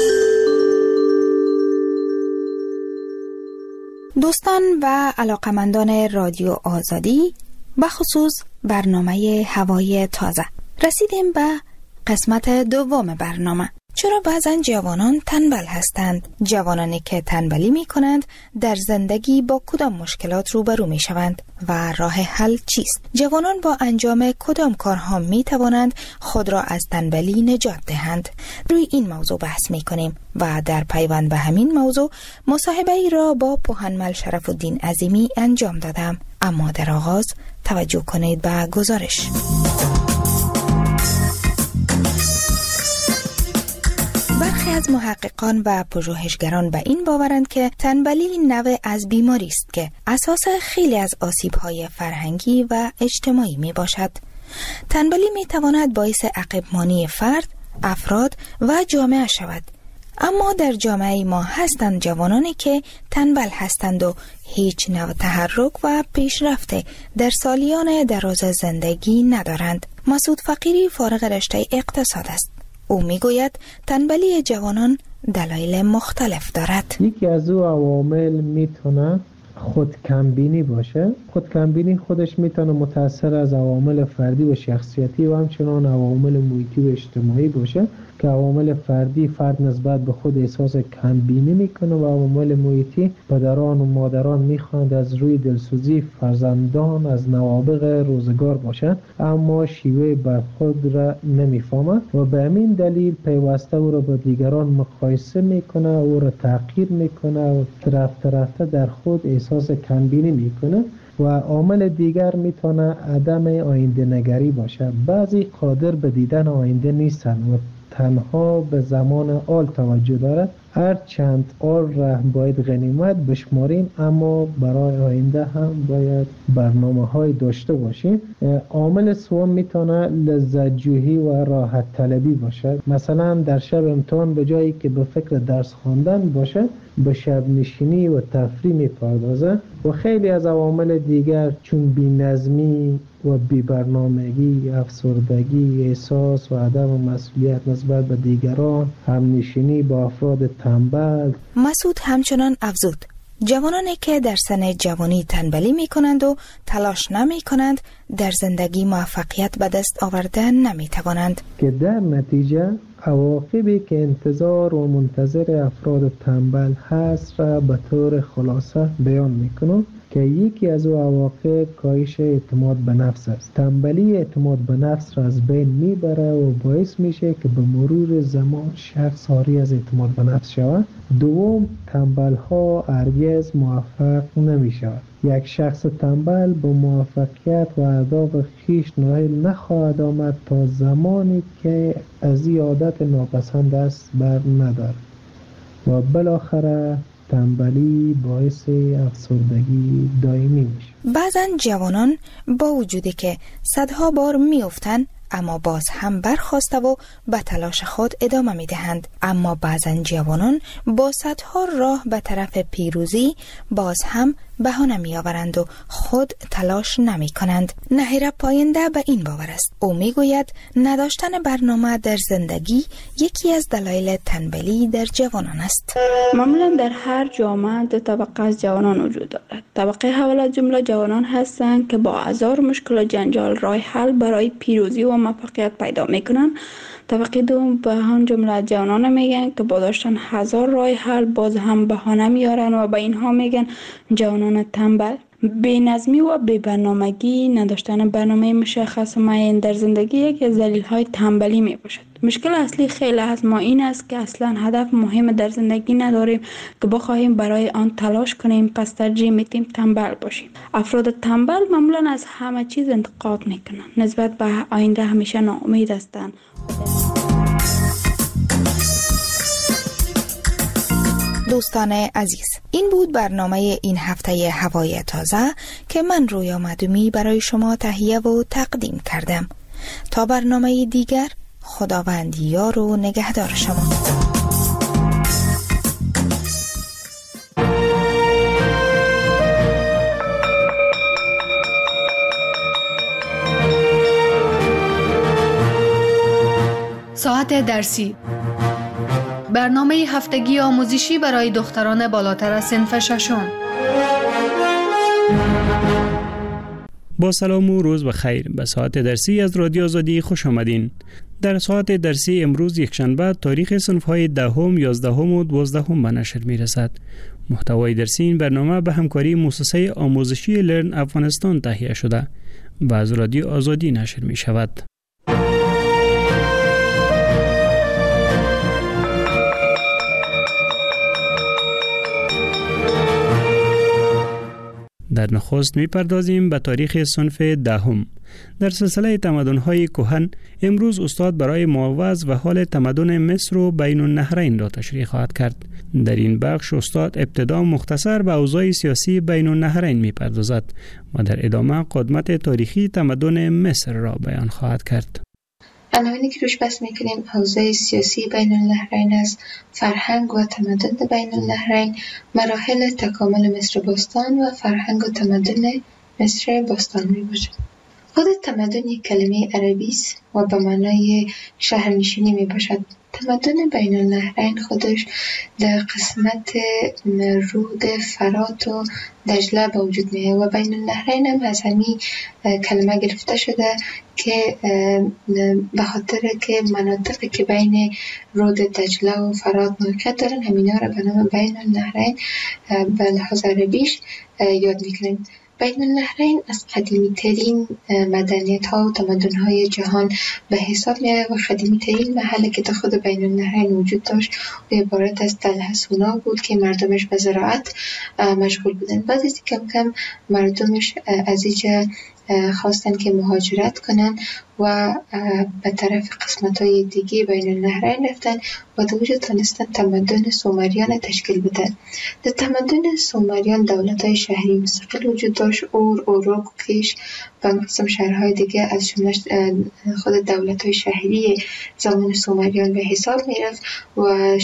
دوستان و علاقمندان رادیو آزادی، به خصوص برنامه هوای تازه، رسیدیم به قسمت دوم برنامه. چرا بعضن جوانان تنبل هستند؟ جوانانی که تنبلی می کنند در زندگی با کدام مشکلات روبرو می شوند و راه حل چیست؟ جوانان با انجام کدام کارها می توانند خود را از تنبلی نجات دهند؟ روی این موضوع بحث می کنیم و در پیوند به همین موضوع مصاحبه ای را با پوهنمل شرف الدین عظیمی انجام دادم. اما در آغاز توجه کنید به گزارش. برخی از محققان و پژوهشگران به این باورند که تنبلی نوع از بیماری است که اساس خیلی از آسیب‌های فرهنگی و اجتماعی می باشد. تنبلی می تواند باعث عقب‌مانی فرد، افراد و جامعه شود. اما در جامعه ما هستند جوانانی که تنبل هستند و هیچ نوع تحرک و پیشرفت در سالیان دراز زندگی ندارند. مسعود فقیری فارغ رشته اقتصاد است. او میگوید تنبلی جوانان دلایل مختلف دارد. یکی از او عوامل میتونه خودکمبینی باشه. خودکمبینی خودش میتونه متأثر از عوامل فردی و شخصیتی و همچنان عوامل محیطی و اجتماعی باشه که عوامل فردی فرد نسبت به خود احساس کمبینی میکنه و عوامل محیطی پدران و مادران میخواند از روی دلسوزی فرزندان از نوابغ روزگار باشند اما شیوه برخورد را نمیفهمند و به همین دلیل پیوسته او را با دیگران مقایسه میکنه، او را تحقیر میکنه و رفته در خود احساس کمبینی میکنه. و عامل دیگر میتونه عدم آینده نگری باشه. بعضی قادر به دیدن آینده نیستن و تنها به زمان حال توجه دارد. هر چند حال را باید غنیمت بشماریم اما برای آینده هم باید برنامه های داشته باشیم. عامل سوم میتونه لذت جویی و راحت طلبی باشه. مثلا در شب امتحان به جایی که به فکر درس خواندن باشه به شب نشینی و تفریح میپردازه. و خیلی از عوامل دیگر چون بی‌نظمی و بی‌برنامگی، افسردگی، احساس و عدم مسئولیت نسبت به دیگران، همنشینی با افراد تنبل. مسعود همچنان افزود جوانانی که در سن جوانی تنبلی می کنند و تلاش نمی کنند در زندگی موفقیت به دست آوردن نمی توانند که در نتیجه عواقبی که انتظار و منتظر افراد تنبل هست را به طور خلاصه بیان می کنم که یکی از او عواقب کاهش اعتماد به نفس است. تنبلی اعتماد به نفس را از بین میبره و باعث میشه که به مرور زمان شخص عاری از اعتماد به نفس شود. دوم، تنبل ها هرگز موفق نمی شود. یک شخص تنبل با موفقیت و اهداف خویش نائل نخواهد آمد تا زمانی که از این عادت ناپسند است بر ندارد و بالاخره تنبلی باعث افسردگی دائمی میشه. بعضا جوانان با وجودی که صدها بار میافتند اما باز هم برخاسته و به تلاش خود ادامه میدهند. اما بعضا جوانان با صدها راه به طرف پیروزی باز هم بهانه میآورند و خود تلاش نمی کنند. نهیره پاینده به این باور است. او میگوید نداشتن برنامه در زندگی یکی از دلایل تنبلی در جوانان است. معمولا در هر جامعه دو طبقه از جوانان وجود دارد. طبقه اول از جمله جوانان هستند که با هزار مشکل و جنجال راه حل برای پیروزی و موفقیت پیدا میکنند. طبقه دوم به هم جمله جوانان میگن که با داشتن هزار راه حل باز هم بهانه میارن و به اینها میگن جوانان تنبل. بی‌نظمی و بی‌برنامگی، نداشتن برنامه مشخص و معین در زندگی یکی از دلایل تنبلی می باشد. مشکل اصلی خیلی از ما این است که اصلا هدف مهم در زندگی نداریم که بخواهیم برای آن تلاش کنیم، پس ترجیح میدیم تنبل باشیم. افراد تنبل معمولا از همه چیز انتقاد میکنند، نسبت به آینده همیشه ناامید هستند. دوستان عزیز، این بود برنامه این هفته هوای تازه که من رویا مدومی برای شما تهیه و تقدیم کردم. تا برنامه دیگر، خداوند یار و نگهدار شما. ساعت درسی، برنامه هفتگی آموزشی برای دختران بالاتر از صنف ششم. با سلام و روز بخیر. به ساعت درسی از رادیو آزادی خوش آمدین. در ساعت درسی امروز یکشنبه تاریخ صنف‌های 10، 11 و 12 به نشر می‌رسد. محتوای درسی این برنامه به همکاری مؤسسه آموزشی لرن افغانستان تهیه شده و از رادیو آزادی نشر می‌شود. در نخست می‌پردازیم به تاریخ صنف 10. در سلسله تمدن‌های کهن امروز استاد برای معوض و حال تمدن مصر و بین النهرین را تشریح خواهد کرد. در این بخش استاد ابتدا مختصر به اوضاع سیاسی بین النهرین می‌پردازد و در ادامه قدمت تاریخی تمدن مصر را بیان خواهد کرد. عناوینی که روش بحث میکنیم اوضاع سیاسی بین النهرین است، فرهنگ و تمدن بین النهرین، مراحل تکامل مصر باستان و فرهنگ و تمدن مصر باستان می باشد. خود تمدن یک کلمه عربی است و به معنای شهرنشینی می باشد. تمدن بین النهرین خودش در قسمت رود فرات و دجله به وجود میه و بین النهرین هم از همین کلمه گرفته شده که به خاطر که مناطقی که بین رود دجله و فرات موقعیت دارن همینا را به نام بین النهرین به لحاظ عربیش یاد میکنیم. بین النهرین از قدیمی ترین مدنیت ها و تمدن های جهان به حساب میاد و قدیمی ترین محلی که در خود بین النهرین وجود داشت و عبارت از تله سونا بود که مردمش به زراعت مشغول بودن. بعد از کم کم مردمش از اینجا خواستن که مهاجرت کنن و به طرف قسمت های دیگه بین النهرین رفتن و در وجود تانستن تمدن سومریان تشکیل بدن. در تمدن سومریان دولت های شهری مستقل وجود داشت، اوروک، کیش و قسم شهرهای دیگه از جمله خود دولت های شهری زمان سومریان به حساب می رفت و این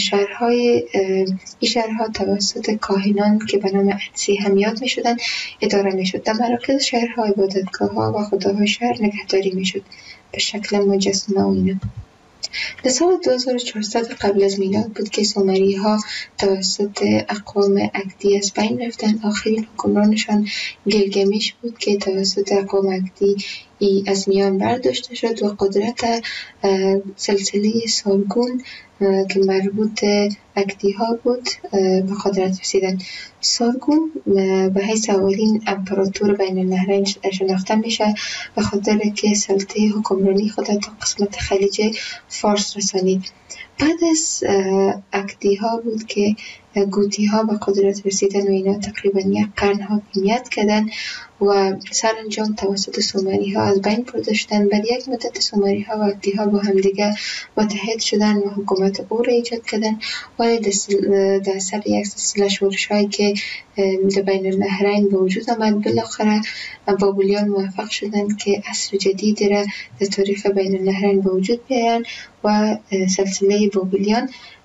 شهرها توسط کاهنان که به نام اتسی هم یاد می شدن اداره می شد. در مراکز شهرها عبادتگاه ها و خداهای شهر نگهداری می شد به شکل مجسمه و اینا. در سال 2400 قبل از میلاد بود که سومری ها توسط اقوام اکدی از بین رفتن. آخرین حکمرانشان گیلگمش بود که توسط اقوام اکدی از میان برداشته شد و قدرت سلسله سارگون که مربوط اکدی ها بود به قدرت رسیدن. سارگون به حیث اولین امپراتور بین النهرین شناخته میشه به خاطر که سلطه حکمرانی خود تا قسمت خلیج فارس رسانید. بعد از اکدی ها بود که گوتی ها به قدرت رسیدن و اینا تقریبا یک قرن حاکمیت کردن و سرانجام توسط سومری ها از بین برده شدن. بعد یک مدت سومری ها و اکدی ها با هم دیگه متحد شدن و حکومت او را ایجاد کردن، ولی در اثر یک سلسله شورش هایی که در بین النهرین به وجود آمد بالاخره بابلیان موفق شدن که عصر جدیدی را در تاریخ بین النهرین به وجود بیارن و سلسله بابلیان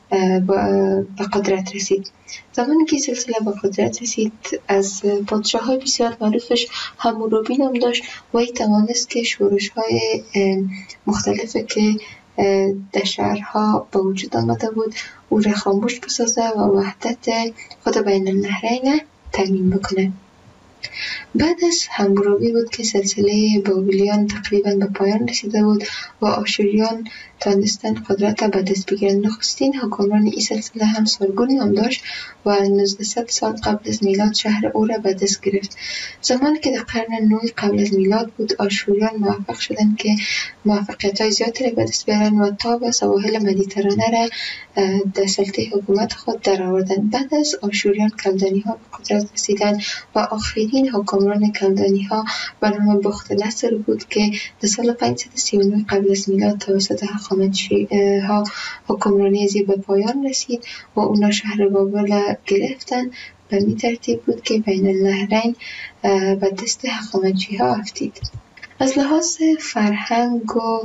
به قدرت رسید. زمانی که سلسله به قدرت رسید از پادشاه های بسیار معروفش حمورابی نام داشت و ای توانست که شورش های مختلفه که در شهرها به وجود آمده بود او را خاموش بسازه و وحدت خود بین النهرین تامین بکنه. بعد از حمورابی بود که سلسله بابلیان تقریبا به پایان رسیده بود و آشوریان تانستن قدرت به دست بگیرن. نخستین حکمران این سلسله هم سارگون نام داشت و 1900 سال قبل از میلاد شهر او را به دست گرفت. زمانی که در قرن 9 قبل از میلاد بود آشوریان موفق شدند که موفقیت‌های زیادی را به دست بیارن و تا به سواحل مدیترانه را در سلطه حکومت خود درآوردند. بعد از آشوریان کلدانی‌ها به قدرت رسیدند و آخرین حکمران کلدانی‌ها به نام بخت‌نصر بود که در سال 539 قبل از میلاد توسط هخامنشی‌ها حکمرانی از به پایان رسید و اونا شهر بابل گرفتن. به این ترتیب بود که بین النهرین به دست هخامنشی‌ها افتید. از لحاظ فرهنگ و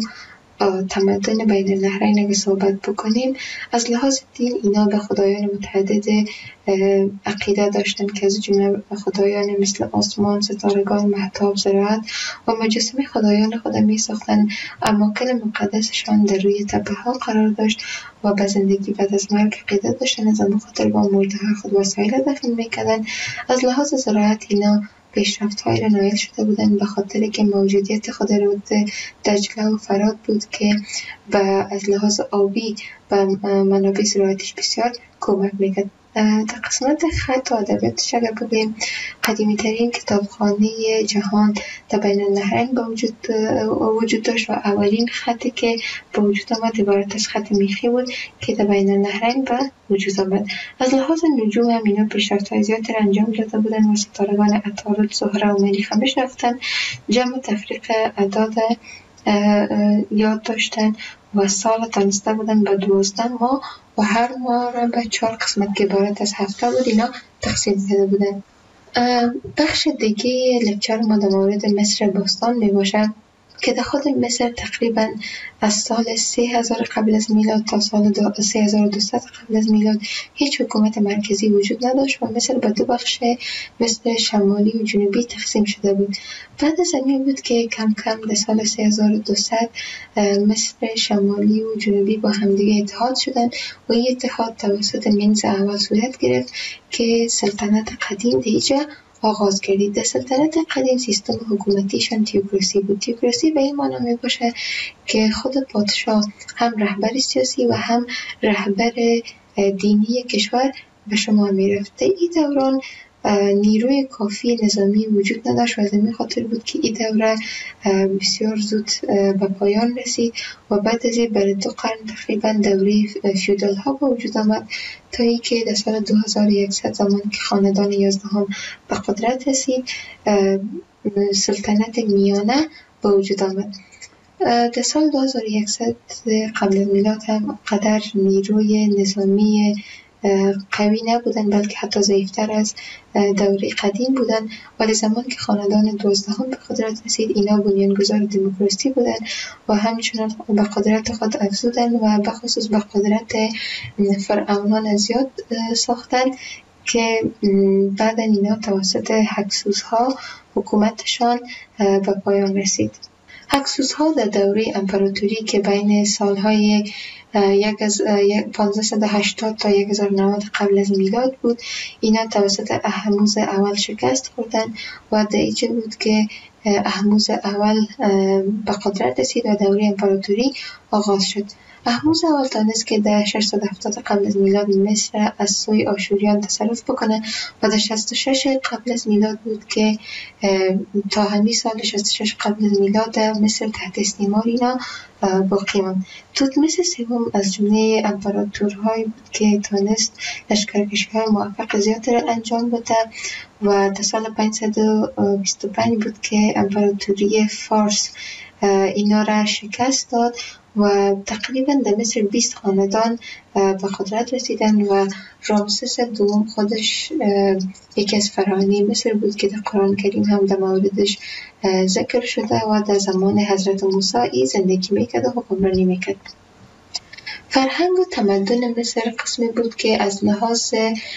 تمدن بین النهرین اگه صحبت بکنیم، از لحاظ دین اینا به خدایان متعدد عقیده داشتن که از جمله خدایان مثل آسمان، ستارگان، مهتاب، زراعت و مجسمه خدایان خود می ساختن. اماکن مقدسشان در روی تپه ها قرار داشت و به زندگی بعد از مرگ عقیده داشتن، از همون خاطر با مرده خود وسایل دفن میکردن. از لحاظ زراعت اینا پیشرفت‌های را نایل شده بودند به خاطر که موجودیت خود رود دجله و فرات بود که از لحاظ آبی و منابع زراعتیش بسیار کمک میکرد. در قسمت خط و ادبیاتش اگر بگوییم، قدیمی ترین کتابخانه جهان در بین النهرین وجود داشت و اولین خطی که به وجود آمد عبارت از خط میخی بود که در بین النهرین به وجود آمد. از لحاظ نجوم هم اینا پیشرفت‌های زیادی را انجام داده بودن و ستارگان عطارد، زهره و مریخ هم رفتن. جمع تفریق اعداد یاد داشتن و سال تانسته بودن به 12 ماه و هر ماه را به 4 قسمت که عبارت از هفته بود اینا تقسیم کرده بودن. بخش دیگه لکچر ما در مورد مصر باستان می باشه. که در خود مصر تقریبا از سال 3000 قبل از میلاد تا سال 3200 قبل از میلاد هیچ حکومت مرکزی وجود نداشت و مصر به دو بخش مصر شمالی و جنوبی تقسیم شده بود. بعد از این بود که کم کم در سال 3200 مصر شمالی و جنوبی با همدیگه اتحاد شدن و این اتحاد توسط منز اول صورت گرفت که سلطنت قدیم دیجا آغاز کردید. در سلطنت قدیم سیستم حکومتیشان تیوکراسی بود. تیوکراسی به این معنی می باشه که خود پادشاه هم رهبر سیاسی و هم رهبر دینی کشور به شما می رفت. این دوران نیروی کافی نظامی وجود نداشت و از این خاطر بود که این دوره بسیار زود به پایان رسید و بعد از این برای 2 قرن تقریبا دوره فیودال ها به وجود آمد تا ای که در سال 2100 زمان که خاندان 11 به قدرت رسید سلطنت میانه به وجود آمد. در سال 2100 قبل از میلاد هم قدر نیروی نظامی قوی نبودن بلکه حتی ضعیفتر از دوره قدیم بودن، ولی زمان که خاندان 12 به قدرت رسید اینا بنیانگذار دموکراسی بودن و همچنان به قدرت خود افزودن و به خصوص به قدرت فرعونان زیاد ساختن که بعد اینا توسط هکسوس ها حکومتشان به پایان رسید. هکسوس ها در دوره امپراتوری که بین سالهای 1580 تا 1090 قبل از میلاد بود اینا توسط اهموز اول شکست خوردن و در اینجا بود که اهموز اول به قدرت رسید و دوره امپراتوری آغاز شد. اهموز اول تانست که در 670 قبل از میلاد مصر از سوی آشوریان تصرف بکنه و در 66 قبل از میلاد بود که تا همین سال 66 قبل از میلاد مصر تحت استعمار اینا باقی ماند. توتمس سوم از جمله امپراتورهایی بود که تانست لشکرکشی‌های موفق زیادی را انجام بده و در سال 525 بود که امپراتوری فارس اینا را شکست داد و تقریبا در مصر 20 خاندان به قدرت رسیدن و رامسس دوم خودش یکی از فراعنه مصر بود که در قرآن کریم هم در موردش ذکر شده و در زمان حضرت موسی زندگی میکرد و حکمرانی میکرد. فرهنگ و تمدن مصر قسمی بود که از لحاظ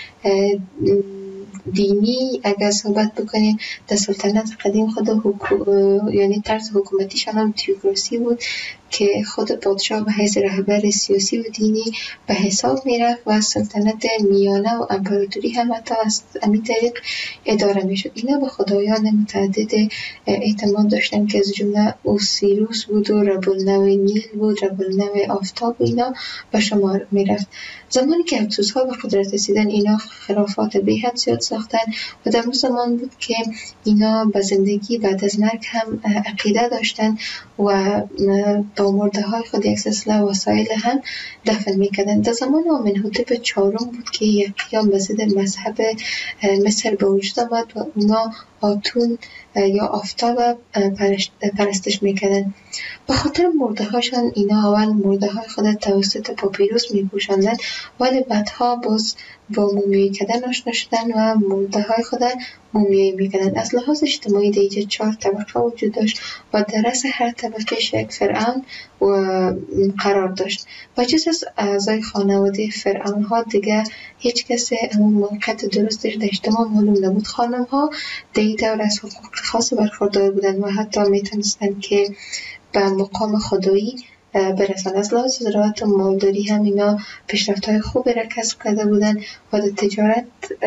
دینی اگر صحبت بکنیم در سلطنت قدیم خود یعنی طرز حکومتیشان هم تیوکراسی بود که خود پادشاه به حیث رهبر سیاسی و دینی به حساب میرفت و سلطنت میانه و امپراتوری هم حتی از همین طریق اداره میشد. اینا به خدایان متعدد اعتماد داشتن که از جمله اوسیروس بود و رب النوع نیل بود، رب النوع آفتاب و اینا به شمار میرفت. زمانی که هکسوس ها به قدرت رسیدن اینا خرافات به حد زیاد ساختن و در اون زمان بود که اینا به زندگی بعد از مرگ هم عقیده داشتن و با مرده های خود یک سلسله وسایل هم دفن میکردن. در زمان آمنحوتپ چهارم بود که یک قیام به ضد مذهب مصر به وجود آمد و اونا آتون یا آفتاب پرستش میکردن. به خاطر مرده هاشان اینا اول مرده های خود توسط پاپیروس میپوشاندن ولی بعدها باز با مومیایی کردن آشنا شدن و مرده های خود مومیایی میکردن. از لحاظ اجتماعی دیگه 4 طبقه وجود داشت و در رأس هر طبقه یک فرعون قرار داشت و جز از اعضای خانواده فرعون ها دیگه هیچ کسی همون موقعیت درستش در اجتماع معلوم نبود. خانم ها دیگه دور از حقوق خاص برخوردار بودن و حتی میتونستن که به مقام خدایی برسن. از لحاظ زراعت و مالداری هم اینا پیشرفت‌های خوب را کسب کرده بودن و در تجارت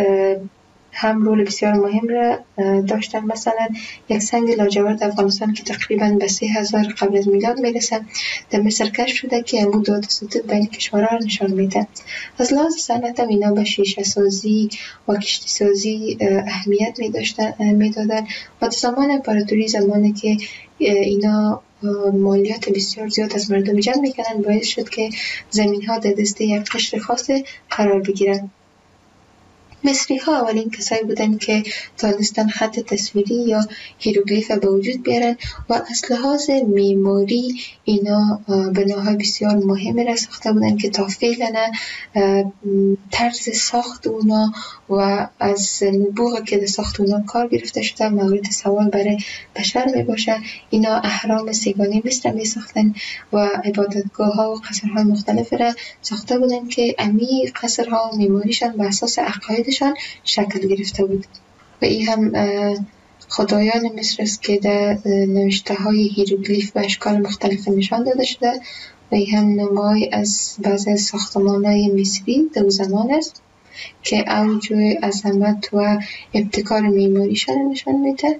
هم رول بسیار مهم را داشتن. مثلا یک سنگ لاجورد افغانستان که تقریبا به 3000 قبل از میلاد میرسه در مصر کشف شده که امو داد ستود بین کشورها را نشان میده. از لحاظ صنعت هم اینا به شیشه سازی و کشتی سازی اهمیت میدادن و در زمان امپراتوری زمانی که اینا مالیات بسیار زیاد از مردم جمع میکنن باعث شد که زمین ها در دست یک قشر خاص قرار بگیرن. مصری ها اولین کسایی بودن که تانستن خط تصویری یا هیروگلیف به وجود بیارن و از لحاظ معماری اینا بناهای بسیار مهمی را ساخته بودن که تا فعلا طرز ساخت اونا و از نبوغ که در ساخت اونا کار گرفته شده مورد سوال برای بشر می باشه. اینا اهرام سیگانی مصر می ساختن و عبادتگاه ها و قصرهای مختلف را ساخته بودن که امی قصرها و معماریشان بر اساس عقایدشان شکل گرفته بود و این هم خدایان مصر است که در نوشته های هیروگلیف و اشکال مختلف نشان داده شده و این هم نمای از بعضی از ساختمان‌های مصری در زمان است که اوج عظمت و ابتکار معماریشان نشان میده.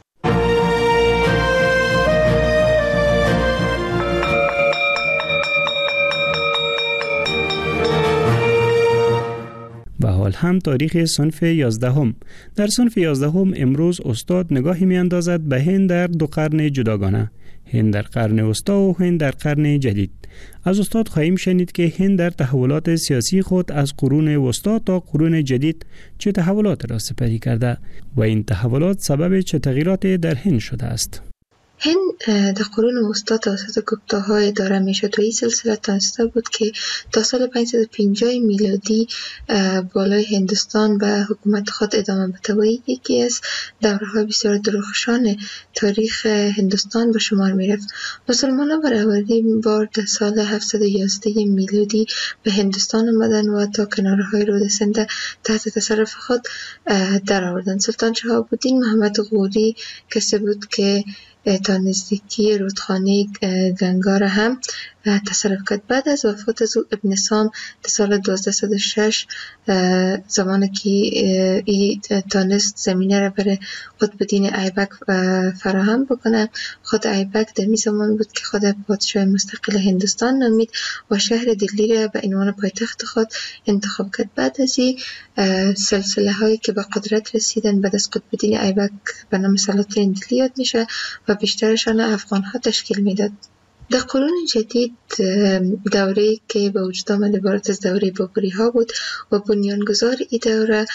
و حال هم تاریخ صنف 11. در صنف 11 امروز استاد نگاهی می اندازد به هند در دو قرن جداگانه، هند در قرن وسطا و هند در قرن جدید. از استاد خواهیم شنید که هند در تحولات سیاسی خود از قرون وسطا تا قرون جدید چه تحولات را سپری کرده و این تحولات سبب چه تغییراتی در هند شده است. هند در قرون وسطا توسط گپتاها اداره میشد و این سلسله تانسته بود که تا سال 550 میلادی بالای هندوستان به حکومت خود ادامه بده و یکی از دوره‌های بسیار درخشان تاریخ هندوستان به شمار میرفت. مسلمانان برای اولین بار در سال 711 میلادی به هندوستان آمدند و تا کنارهای رود سند تحت تصرف خود درآوردند. سلطان شهاب‌الدین محمد غوری کسی بود که تا نزدیکی رودخانه گنگا را هم تصرف کرد. بعد از وفات از ابن سام در سال 1206 زمانی که ای تانست زمینه را برای قطب‌الدین ایبک فراهم بکنه، خود ایبک در می زمان بود که خود پادشاه مستقل هندوستان نامید و شهر دلی را به عنوان پایتخت خود انتخاب کرد. بعد از این سلسله هایی که به قدرت رسیدن بعد از قطب‌الدین ایبک به نام سلاطین دلی یاد میشه و بیشترشان افغان ها تشکیل میداد. در قرون جدید دوره‌ای که به وجود آمد عبارت از دوره بابری ها بود و بنیانگذار این دوره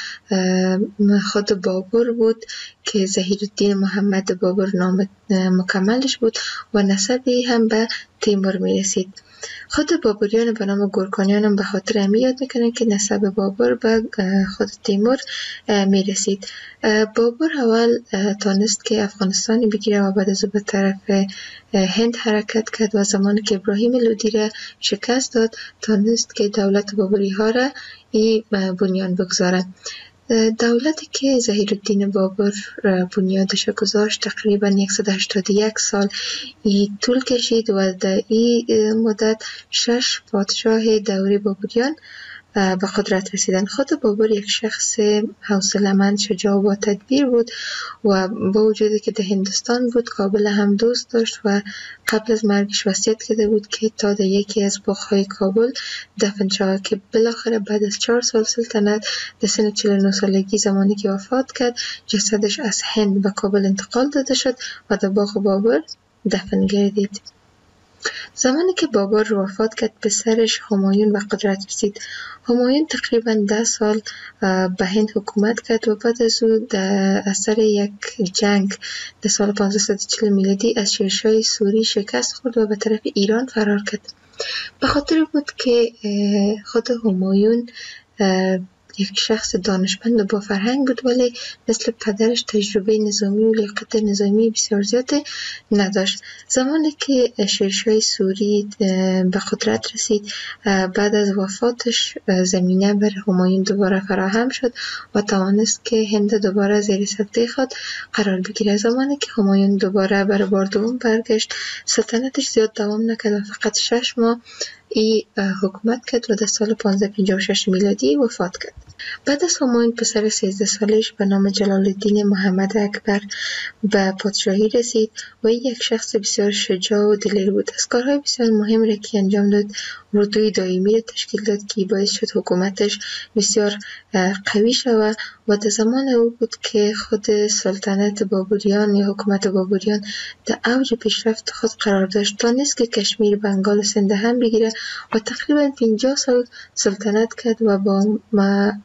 خود بابر بود که ظهیرالدین محمد بابر نام مکملش بود و نسبی هم به تیمور می رسید. خود بابریان به نام گورکانیان هم به خاطر همی یاد میکنن که نسب بابر به خود تیمور می رسید. بابر اول تانست که افغانستانی بگیره و بعد از به طرف هند حرکت کرد و زمانی که ابراهیم لودی را شکست داد تانست که دولت بابری ها را بنیان بگذاره. دولتی که ظهیرالدین بابر بنیادش گذاشت تقریبا 181 سال طول کشید و در این مدت 6 پادشاه دوره بابریان به قدرت رسیدن. خود بابر یک شخص حوصله‌مند، شجاع و با تدبیر بود و با وجودی که در هندوستان بود کابل هم دوست داشت و قبل از مرگش وصیت کرده بود که تا در یکی از باغ‌های کابل دفن شود که بالاخره بعد از 4 سال سلطنت در سن 49 سالگی زمانی که وفات کرد جسدش از هند به کابل انتقال داده شد و در باغ بابر دفن گردید. زمانی که بابر وفات کرد پسرش همایون به قدرت رسید. همایون تقریبا 10 سال به هند حکومت کرد و بعد از او در اثر یک جنگ در سال 540 میلادی از شیرشاه سوری شکست خورد و به طرف ایران فرار کرد. به خاطر بود که خود همایون یک شخص دانشمند و با فرهنگ بود ولی مثل پدرش تجربه نظامی و لیاقت نظامی بسیار زیاد نداشت. زمانی که شیرشاه سوری به قدرت رسید بعد از وفاتش زمینه بر همایون دوباره فراهم شد و توانست که هند دوباره زیر سلطه خود قرار بگیره. زمانی که همایون دوباره برای بار دوم برگشت سلطنتش زیاد دوام نکرد و فقط 6 ماه حکومت کرد و در سال 1556 میلادی وفات کرد. بعد از همایون پسر 13 سالش به نام جلال الدین محمد اکبر به پادشاهی رسید و یک شخص بسیار شجاع و دلیر بود. از کارهای بسیار مهم را که انجام داد اردوی دائمی را تشکیل داد که باعث شد حکومتش بسیار قوی شود و در زمان او بود که خود سلطنت بابریان یا حکومت بابریان در اوج پیشرفت خود قرار داشت تا نیست که کشمیر، بنگال و سند هم بگیره و تقریبا 50 سال سلطنت کرد و با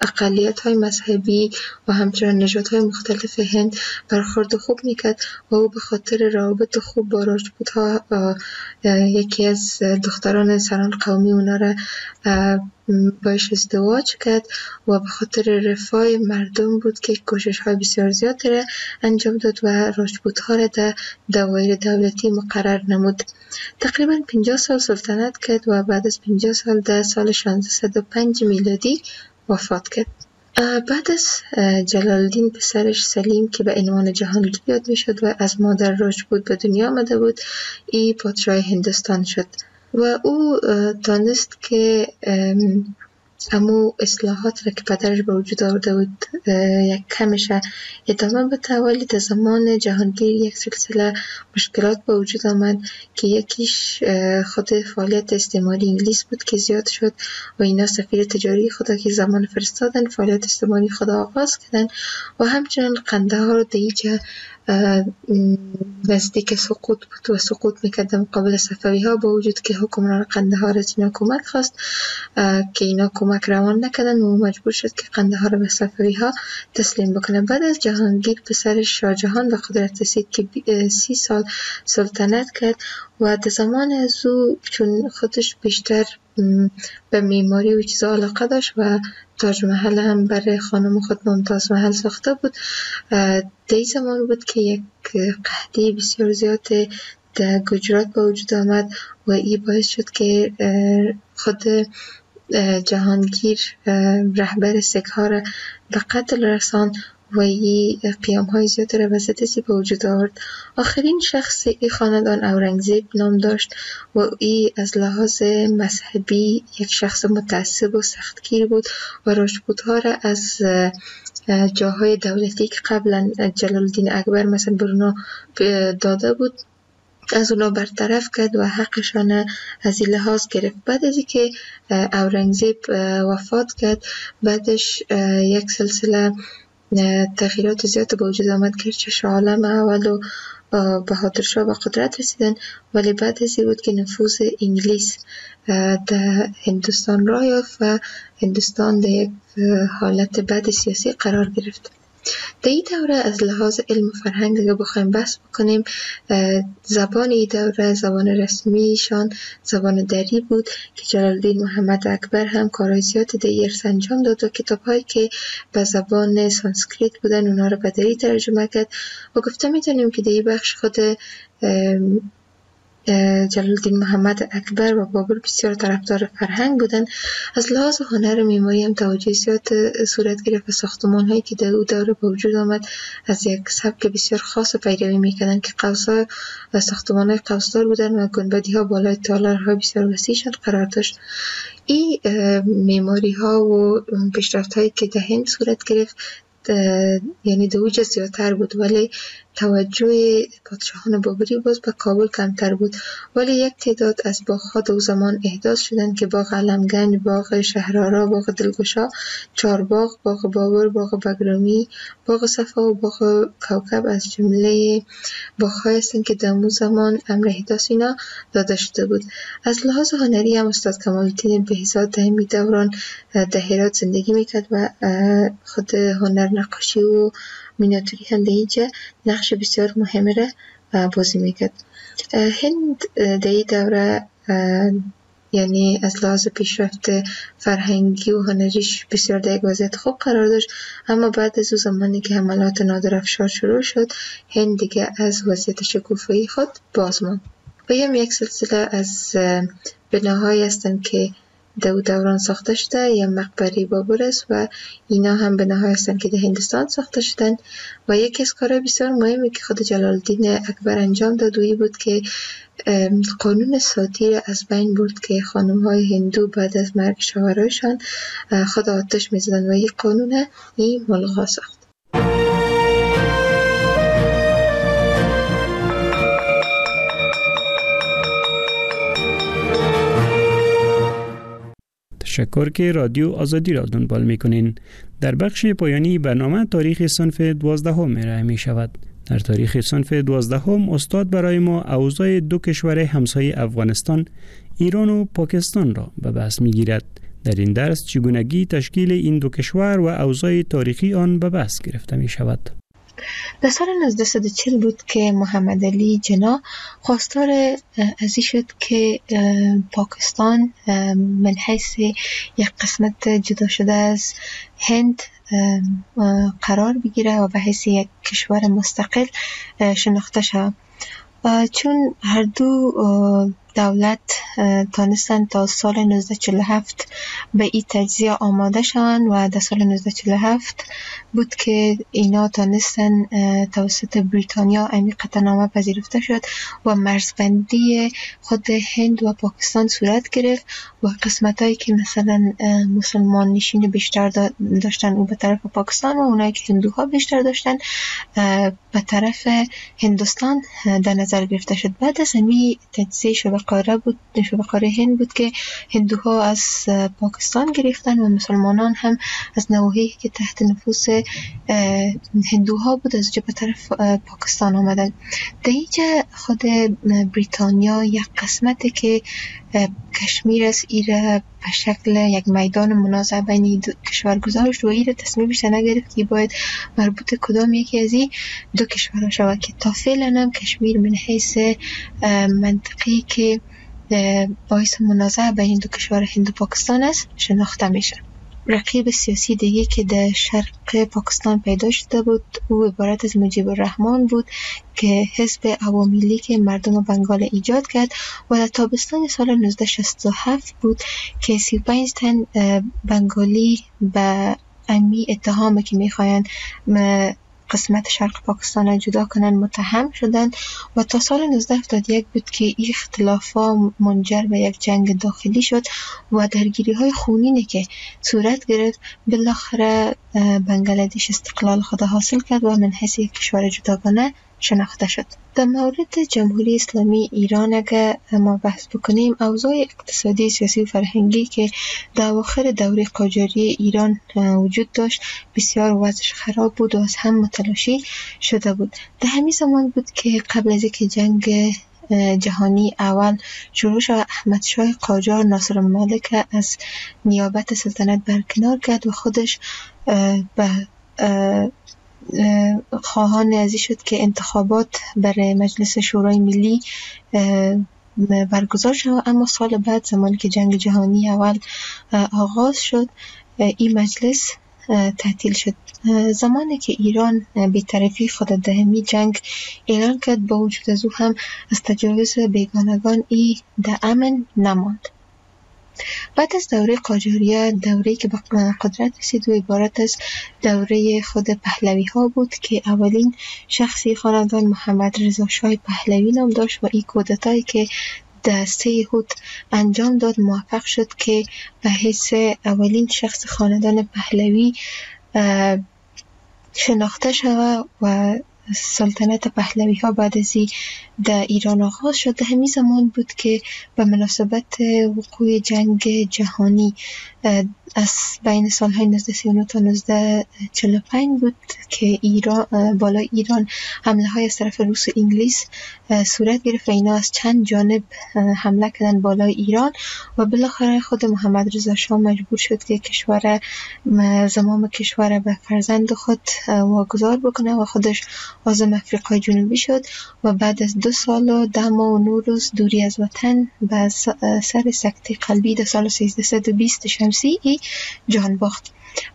اقلیت‌های مذهبی و همچنین نژادهای مختلف هند برخورد خوب میکرد و او به خاطر روابط خوب با راجپوت‌ها یکی از دختران سران قومی اونا را باش ازدواج کرد و به خاطر رفاه مردم بود که کوشش‌های بسیار زیاد را انجام داد و راجپوت‌ها را در دوایر دولتی مقرر نمود. تقریبا 50 سال سلطنت کرد و بعد از 50 سال در سال 1605 میلادی وفات کرد. بعد از جلال الدین پسرش سلیم که به عنوان جهانگیر یاد میشد و از مادر راجپوت به دنیا آمده بود، ای پادشاه هندوستان شد و او دانست که امو اصلاحات را که پدرش به وجود آورده بود یک کمش ادامه بده، ولی در زمان جهانگیر یک سلسله مشکلات به وجود آمد که یکیش خود فعالیت استعماری انگلیس بود که زیاد شد و اینا سفیر تجاری خدا که زمان فرستادن فعالیت استعماری خدا آغاز کردن و همچنان قندهار رو دیگه نزدیک سقوط بود و سقوط میکرد مقابل صفوی ها، با وجود که حکمران قندهار از اینا کمک خواست که اینا کمک روان نکردن و مجبور شد که قندهار به صفوی ها تسلیم بکنه. بعد از جهانگیر پسرش شاهجهان به قدرت رسید که 30 سال سلطنت کرد و در زمان از او چون خودش بیشتر به معماری و چیزا علاقه داشت و تاج محل هم برای خانم خود ممتاز محل ساخته بود، در زمان بود که یک قحطی بسیار زیاد در گجرات به وجود آمد و این باعث شد که خود جهانگیر رهبر سیک ها را به قتل رساند و این قیام های زیاد را وسط به وجود آورد. آخرین شخص این خاندان اورنگزیب نام داشت و این از لحاظ مذهبی یک شخص متعصب و سختگیر بود و راجپوت ها را از جاهای دولتی که قبلا جلال الدین اکبر مثلا برونو داده بود از اونا برطرف کرد و حقشان از این لحاظ گرفت. بعد از اینکه اورنگزیب وفات کرد، بعدش یک سلسله تغییرات زیاد به وجود آمد که شاه عالم اول و بهادر شاه به قدرت رسیدن، ولی بعد از این بود که نفوذ انگلیس در هندوستان راه یافت و هندوستان در یک حالت بد سیاسی قرار گرفت. در این دوره از لحاظ علم و فرهنگ اگه بخوایم بحث بکنیم، زبان این دوره زبان رسمیشان زبان دری بود که جلال الدین محمد اکبر هم کارهای زیادی در ارث انجام داد و کتاب‌هایی که به زبان سانسکریت بودن اونا رو به دری ترجمه کرد و گفته میتونیم که در این بخش خود جلال الدین محمد اکبر و بابر بسیار طرفدار فرهنگ بودن. از لحاظ هنر معماری هم توجه زیاد صورت گرفت و ساختمان هایی که در او دوره به وجود آمد از یک سبک بسیار خاص پیروی میکردن که قوس‌ها و ساختمان های قوسدار بودن و گنبدی ها بالای تالارهای بسیار وسیعشان قرار داشت. این معماری ها و پیشرفت هایی که در هند صورت گرفت یعنی در اوج زیادتر بود، ولی توجه پادشاهان بابری باز به کابل کمتر بود، ولی یک تعداد از باغ‌ها در زمان احداث شدند که باغ علمگنج، باغ شهرآرا، باغ دلگشا، چارباغ، باغ بابر، باغ بگرامی، باغ صفا و باغ کوکب از جمله باغ‌هایی هستند که در اون زمان امر احداث اینا داده شده بود. از لحاظ هنری هم استاد کمال الدین بهزاد در این دوران در هرات زندگی میکرد و خود هنر نقاشی و مینیاتوری هم در اینجا نقش بسیار مهمه را بازی میکرد. هند در این دوره یعنی از لحاظ پیشرفت فرهنگی و هنریش بسیار در یک وضعیت خوب قرار داشت، اما بعد از اون زمانی که حملات نادرافشار شروع شد، هند دیگه از وضعیت شکوفایی خود باز ماند. و یک سلسله از بناهایی هستند که در دوران ساخته شده، یا مقبره بابر است و اینا هم بناهایی هستند که در هندوستان ساخته شدن. و یکی از کارهای بسیار مهمی که خود جلال الدین اکبر انجام داد و این بود که قانون ساتی را از بین برد که خانم‌های هندو بعد از مرگ شوهرایشان خود آتش می‌زدند و این قانون این ملغا ساخت. تشکر که رادیو آزادی را دنبال می‌کنین. در بخش پایانی برنامه تاریخ صنف 12 ارائه می شود. در تاریخ صنف 12 استاد برای ما اوضاع دو کشور همسایه افغانستان، ایران و پاکستان را به بحث می‌گیرد. در این درس چگونگی تشکیل این دو کشور و اوضاع تاریخی آن به بحث گرفته می شود. در سال 1940 بود که محمد علی جنا خواستار ازی شد که پاکستان من حیث یک قسمت جدا شده از هند قرار بگیره و به حیث یک کشور مستقل شناخته شود. چون هر دو دولت تانستن تا سال 1947 به این تجزیه آماده شوند و در سال 1947 بود که اینا تانستن توسط بریتانیا این قطعنامه پذیرفته شد و مرزبندی خود هند و پاکستان صورت گرفت و قسمتایی که مثلا مسلمان نشین بیشتر داشتن او به طرف پاکستان و اونایی که هندوها بیشتر داشتن به طرف هندوستان در نظر گرفته شد. بعد از همین تجزیه شبه‌قاره هند بود که هندوها از پاکستان گرفتن و مسلمانان هم از نواحی که تحت نفوذ هندوها بود از به طرف پاکستان آمدن. در اینجا خود بریتانیا یک قسمتی که کشمیر است ایره به شکل یک میدان منازعه بین دو کشور گذاشت و ایره تصمیمش نگرفت که باید مربوط کدام یکی از این دو کشورها شود که تا فعلا هم کشمیر من حیث منطقی که باعث منازعه بین دو کشور هند و پاکستان است شناخته میشه. رقیب سیاسی دیگه که در شرق پاکستان پیدا شده بود او عبارت از مجیب الرحمن بود که حزب عوامی لیگ مردم بنگال ایجاد کرد و در تابستان سال 1967 بود که 35 تن بنگالی به امی اتهام که میخواین قسمت شرق پاکستان را جدا کنن متهم شدند و تا سال 1971 بود که این اختلافات منجر به یک جنگ داخلی شد و درگیری های خونینی که صورت گرفت بالاخره بنگلادش استقلال خود حاصل کرد و من حیث یک کشور جداگانه شناخته شد. در مورد جمهوری اسلامی ایران اگر ما بحث بکنیم اوضاع اقتصادی، سیاسی و فرهنگی که در اواخر دوره قاجاری ایران وجود داشت بسیار وضعش خراب بود و از هم متلاشی شده بود. در همین زمان بود که قبل از اینکه جنگ جهانی اول شروع شد احمد شاه قاجار ناصر الملک از نیابت سلطنت برکنار کرد و خودش به خواهان ازی شد که انتخابات برای مجلس شورای ملی برگزار شد. اما سال بعد زمانی که جنگ جهانی اول آغاز شد این مجلس تعطیل شد. زمانی که ایران بی‌طرفی خود در همین جنگ اعلان کرد با وجود از او هم از تجاوز بیگانگان ای در امن نماند. بعد از دوره قاجاریه دوره‌ای که به قدرت رسید و عبارت از دوره خود پهلوی ها بود که اولین شخصی خاندان محمد رضا شاه پهلوی نام داشت و این کودتایی که در 3 هوت انجام داد موفق شد که به حیث اولین شخص خاندان پهلوی شناخته شود و سلطنت پهلوی ها بعد از در ایران آغاز شد. در همین زمان بود که به مناسبت وقوع جنگ جهانی از بین سالهای 1939 تا 1945 بود که ایران بالای ایران حمله های از طرف روس و انگلیس صورت گرفت و اینا از چند جانب حمله کردن بالای ایران و بالاخره خود محمد رضا شاه مجبور شد که زمام کشور به فرزند خود واگذار بکنه و خودش عازم افریقای جنوبی شد و بعد از 2 سال و 10 ماه و 9 روز دوری از وطن به سر سکته قلبی در سال 1320 شمسی جان باخت.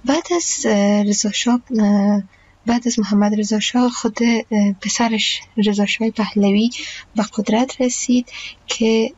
بعد از محمد رضا شاه خود پسرش رضا شاه پهلوی به قدرت رسید که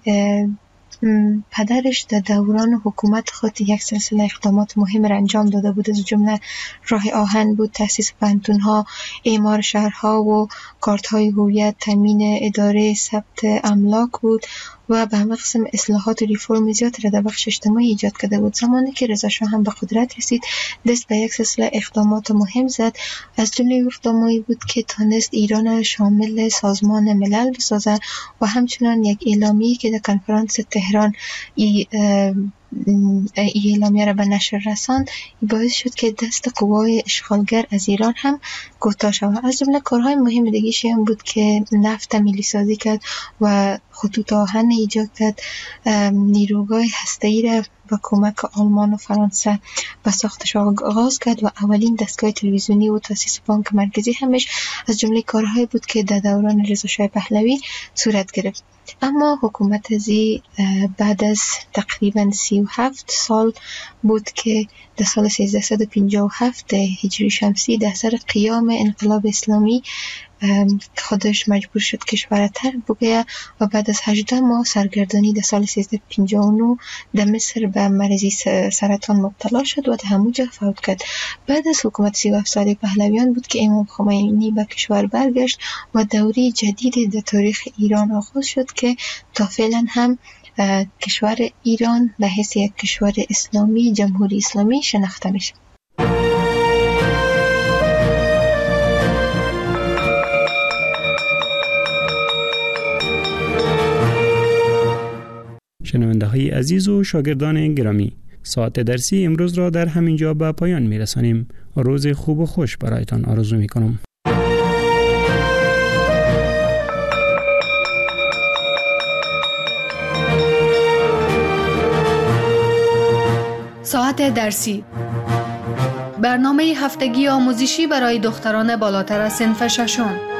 پدرش در دوران حکومت خود یک سلسله اقدامات مهم را انجام داده بود. از جمله راه آهن بود، تأسیس پانتون‌ها، اعمار شهرها و کارت‌های هویت، تامین اداره ثبت املاک بود و به همه قسم اصلاحات و ریفرم زیاد را در بخش اجتماعی ایجاد کرده بود. زمانی که رضا شاه هم به قدرت رسید دست به یک سلسله اقدامات مهم زد. از جمله اقداماتی بود که تانست ایران شامل سازمان ملل بسازد و همچنان یک اعلامیه که در کنفرانس تهران اعلامیه را به نشر رساند باعث شد که دست قوای اشغالگر از ایران هم کوتاه شود. از جمله کارهای مهم دیگه‌ش هم بود که نفت ملی سازی کرد و خطوط آهن ایجاد کرد، نیروگاه هسته‌ای را با کمک آلمان و فرانسه به ساختش آغاز کرد و اولین دستگاه تلویزیونی و تأسیس بانک مرکزی همش از جمله کارهایی بود که در دوران رضا شاه پهلوی صورت گرفت. اما حکومت زی بعد از تقریبا 37 سال بود که در سال 1357 هجری شمسی در سر قیام انقلاب اسلامی خودش مجبور شد کشور را ترک بگیرد و بعد از 18 ماه سرگردانی در سال 1359 در مصر به مرضی سرطان مبتلا شد و در همونجا فوت کرد. بعد از حکومت 37 ساله پهلویان بود که امام خمینی به کشور برگشت و دوره جدید در تاریخ ایران آغاز شد که تا فعلا هم کشور ایران به حیث یک کشور اسلامی، جمهوری اسلامی شناخته میشه. شنونده های عزیز و شاگردان گرامی، ساعت درسی امروز را در همین جا به پایان می رسانیم. روز خوب و خوش برایتان آرزو می کنم. ساعت درسی، برنامه هفتگی آموزشی برای دختران بالاتر از صنف ششم.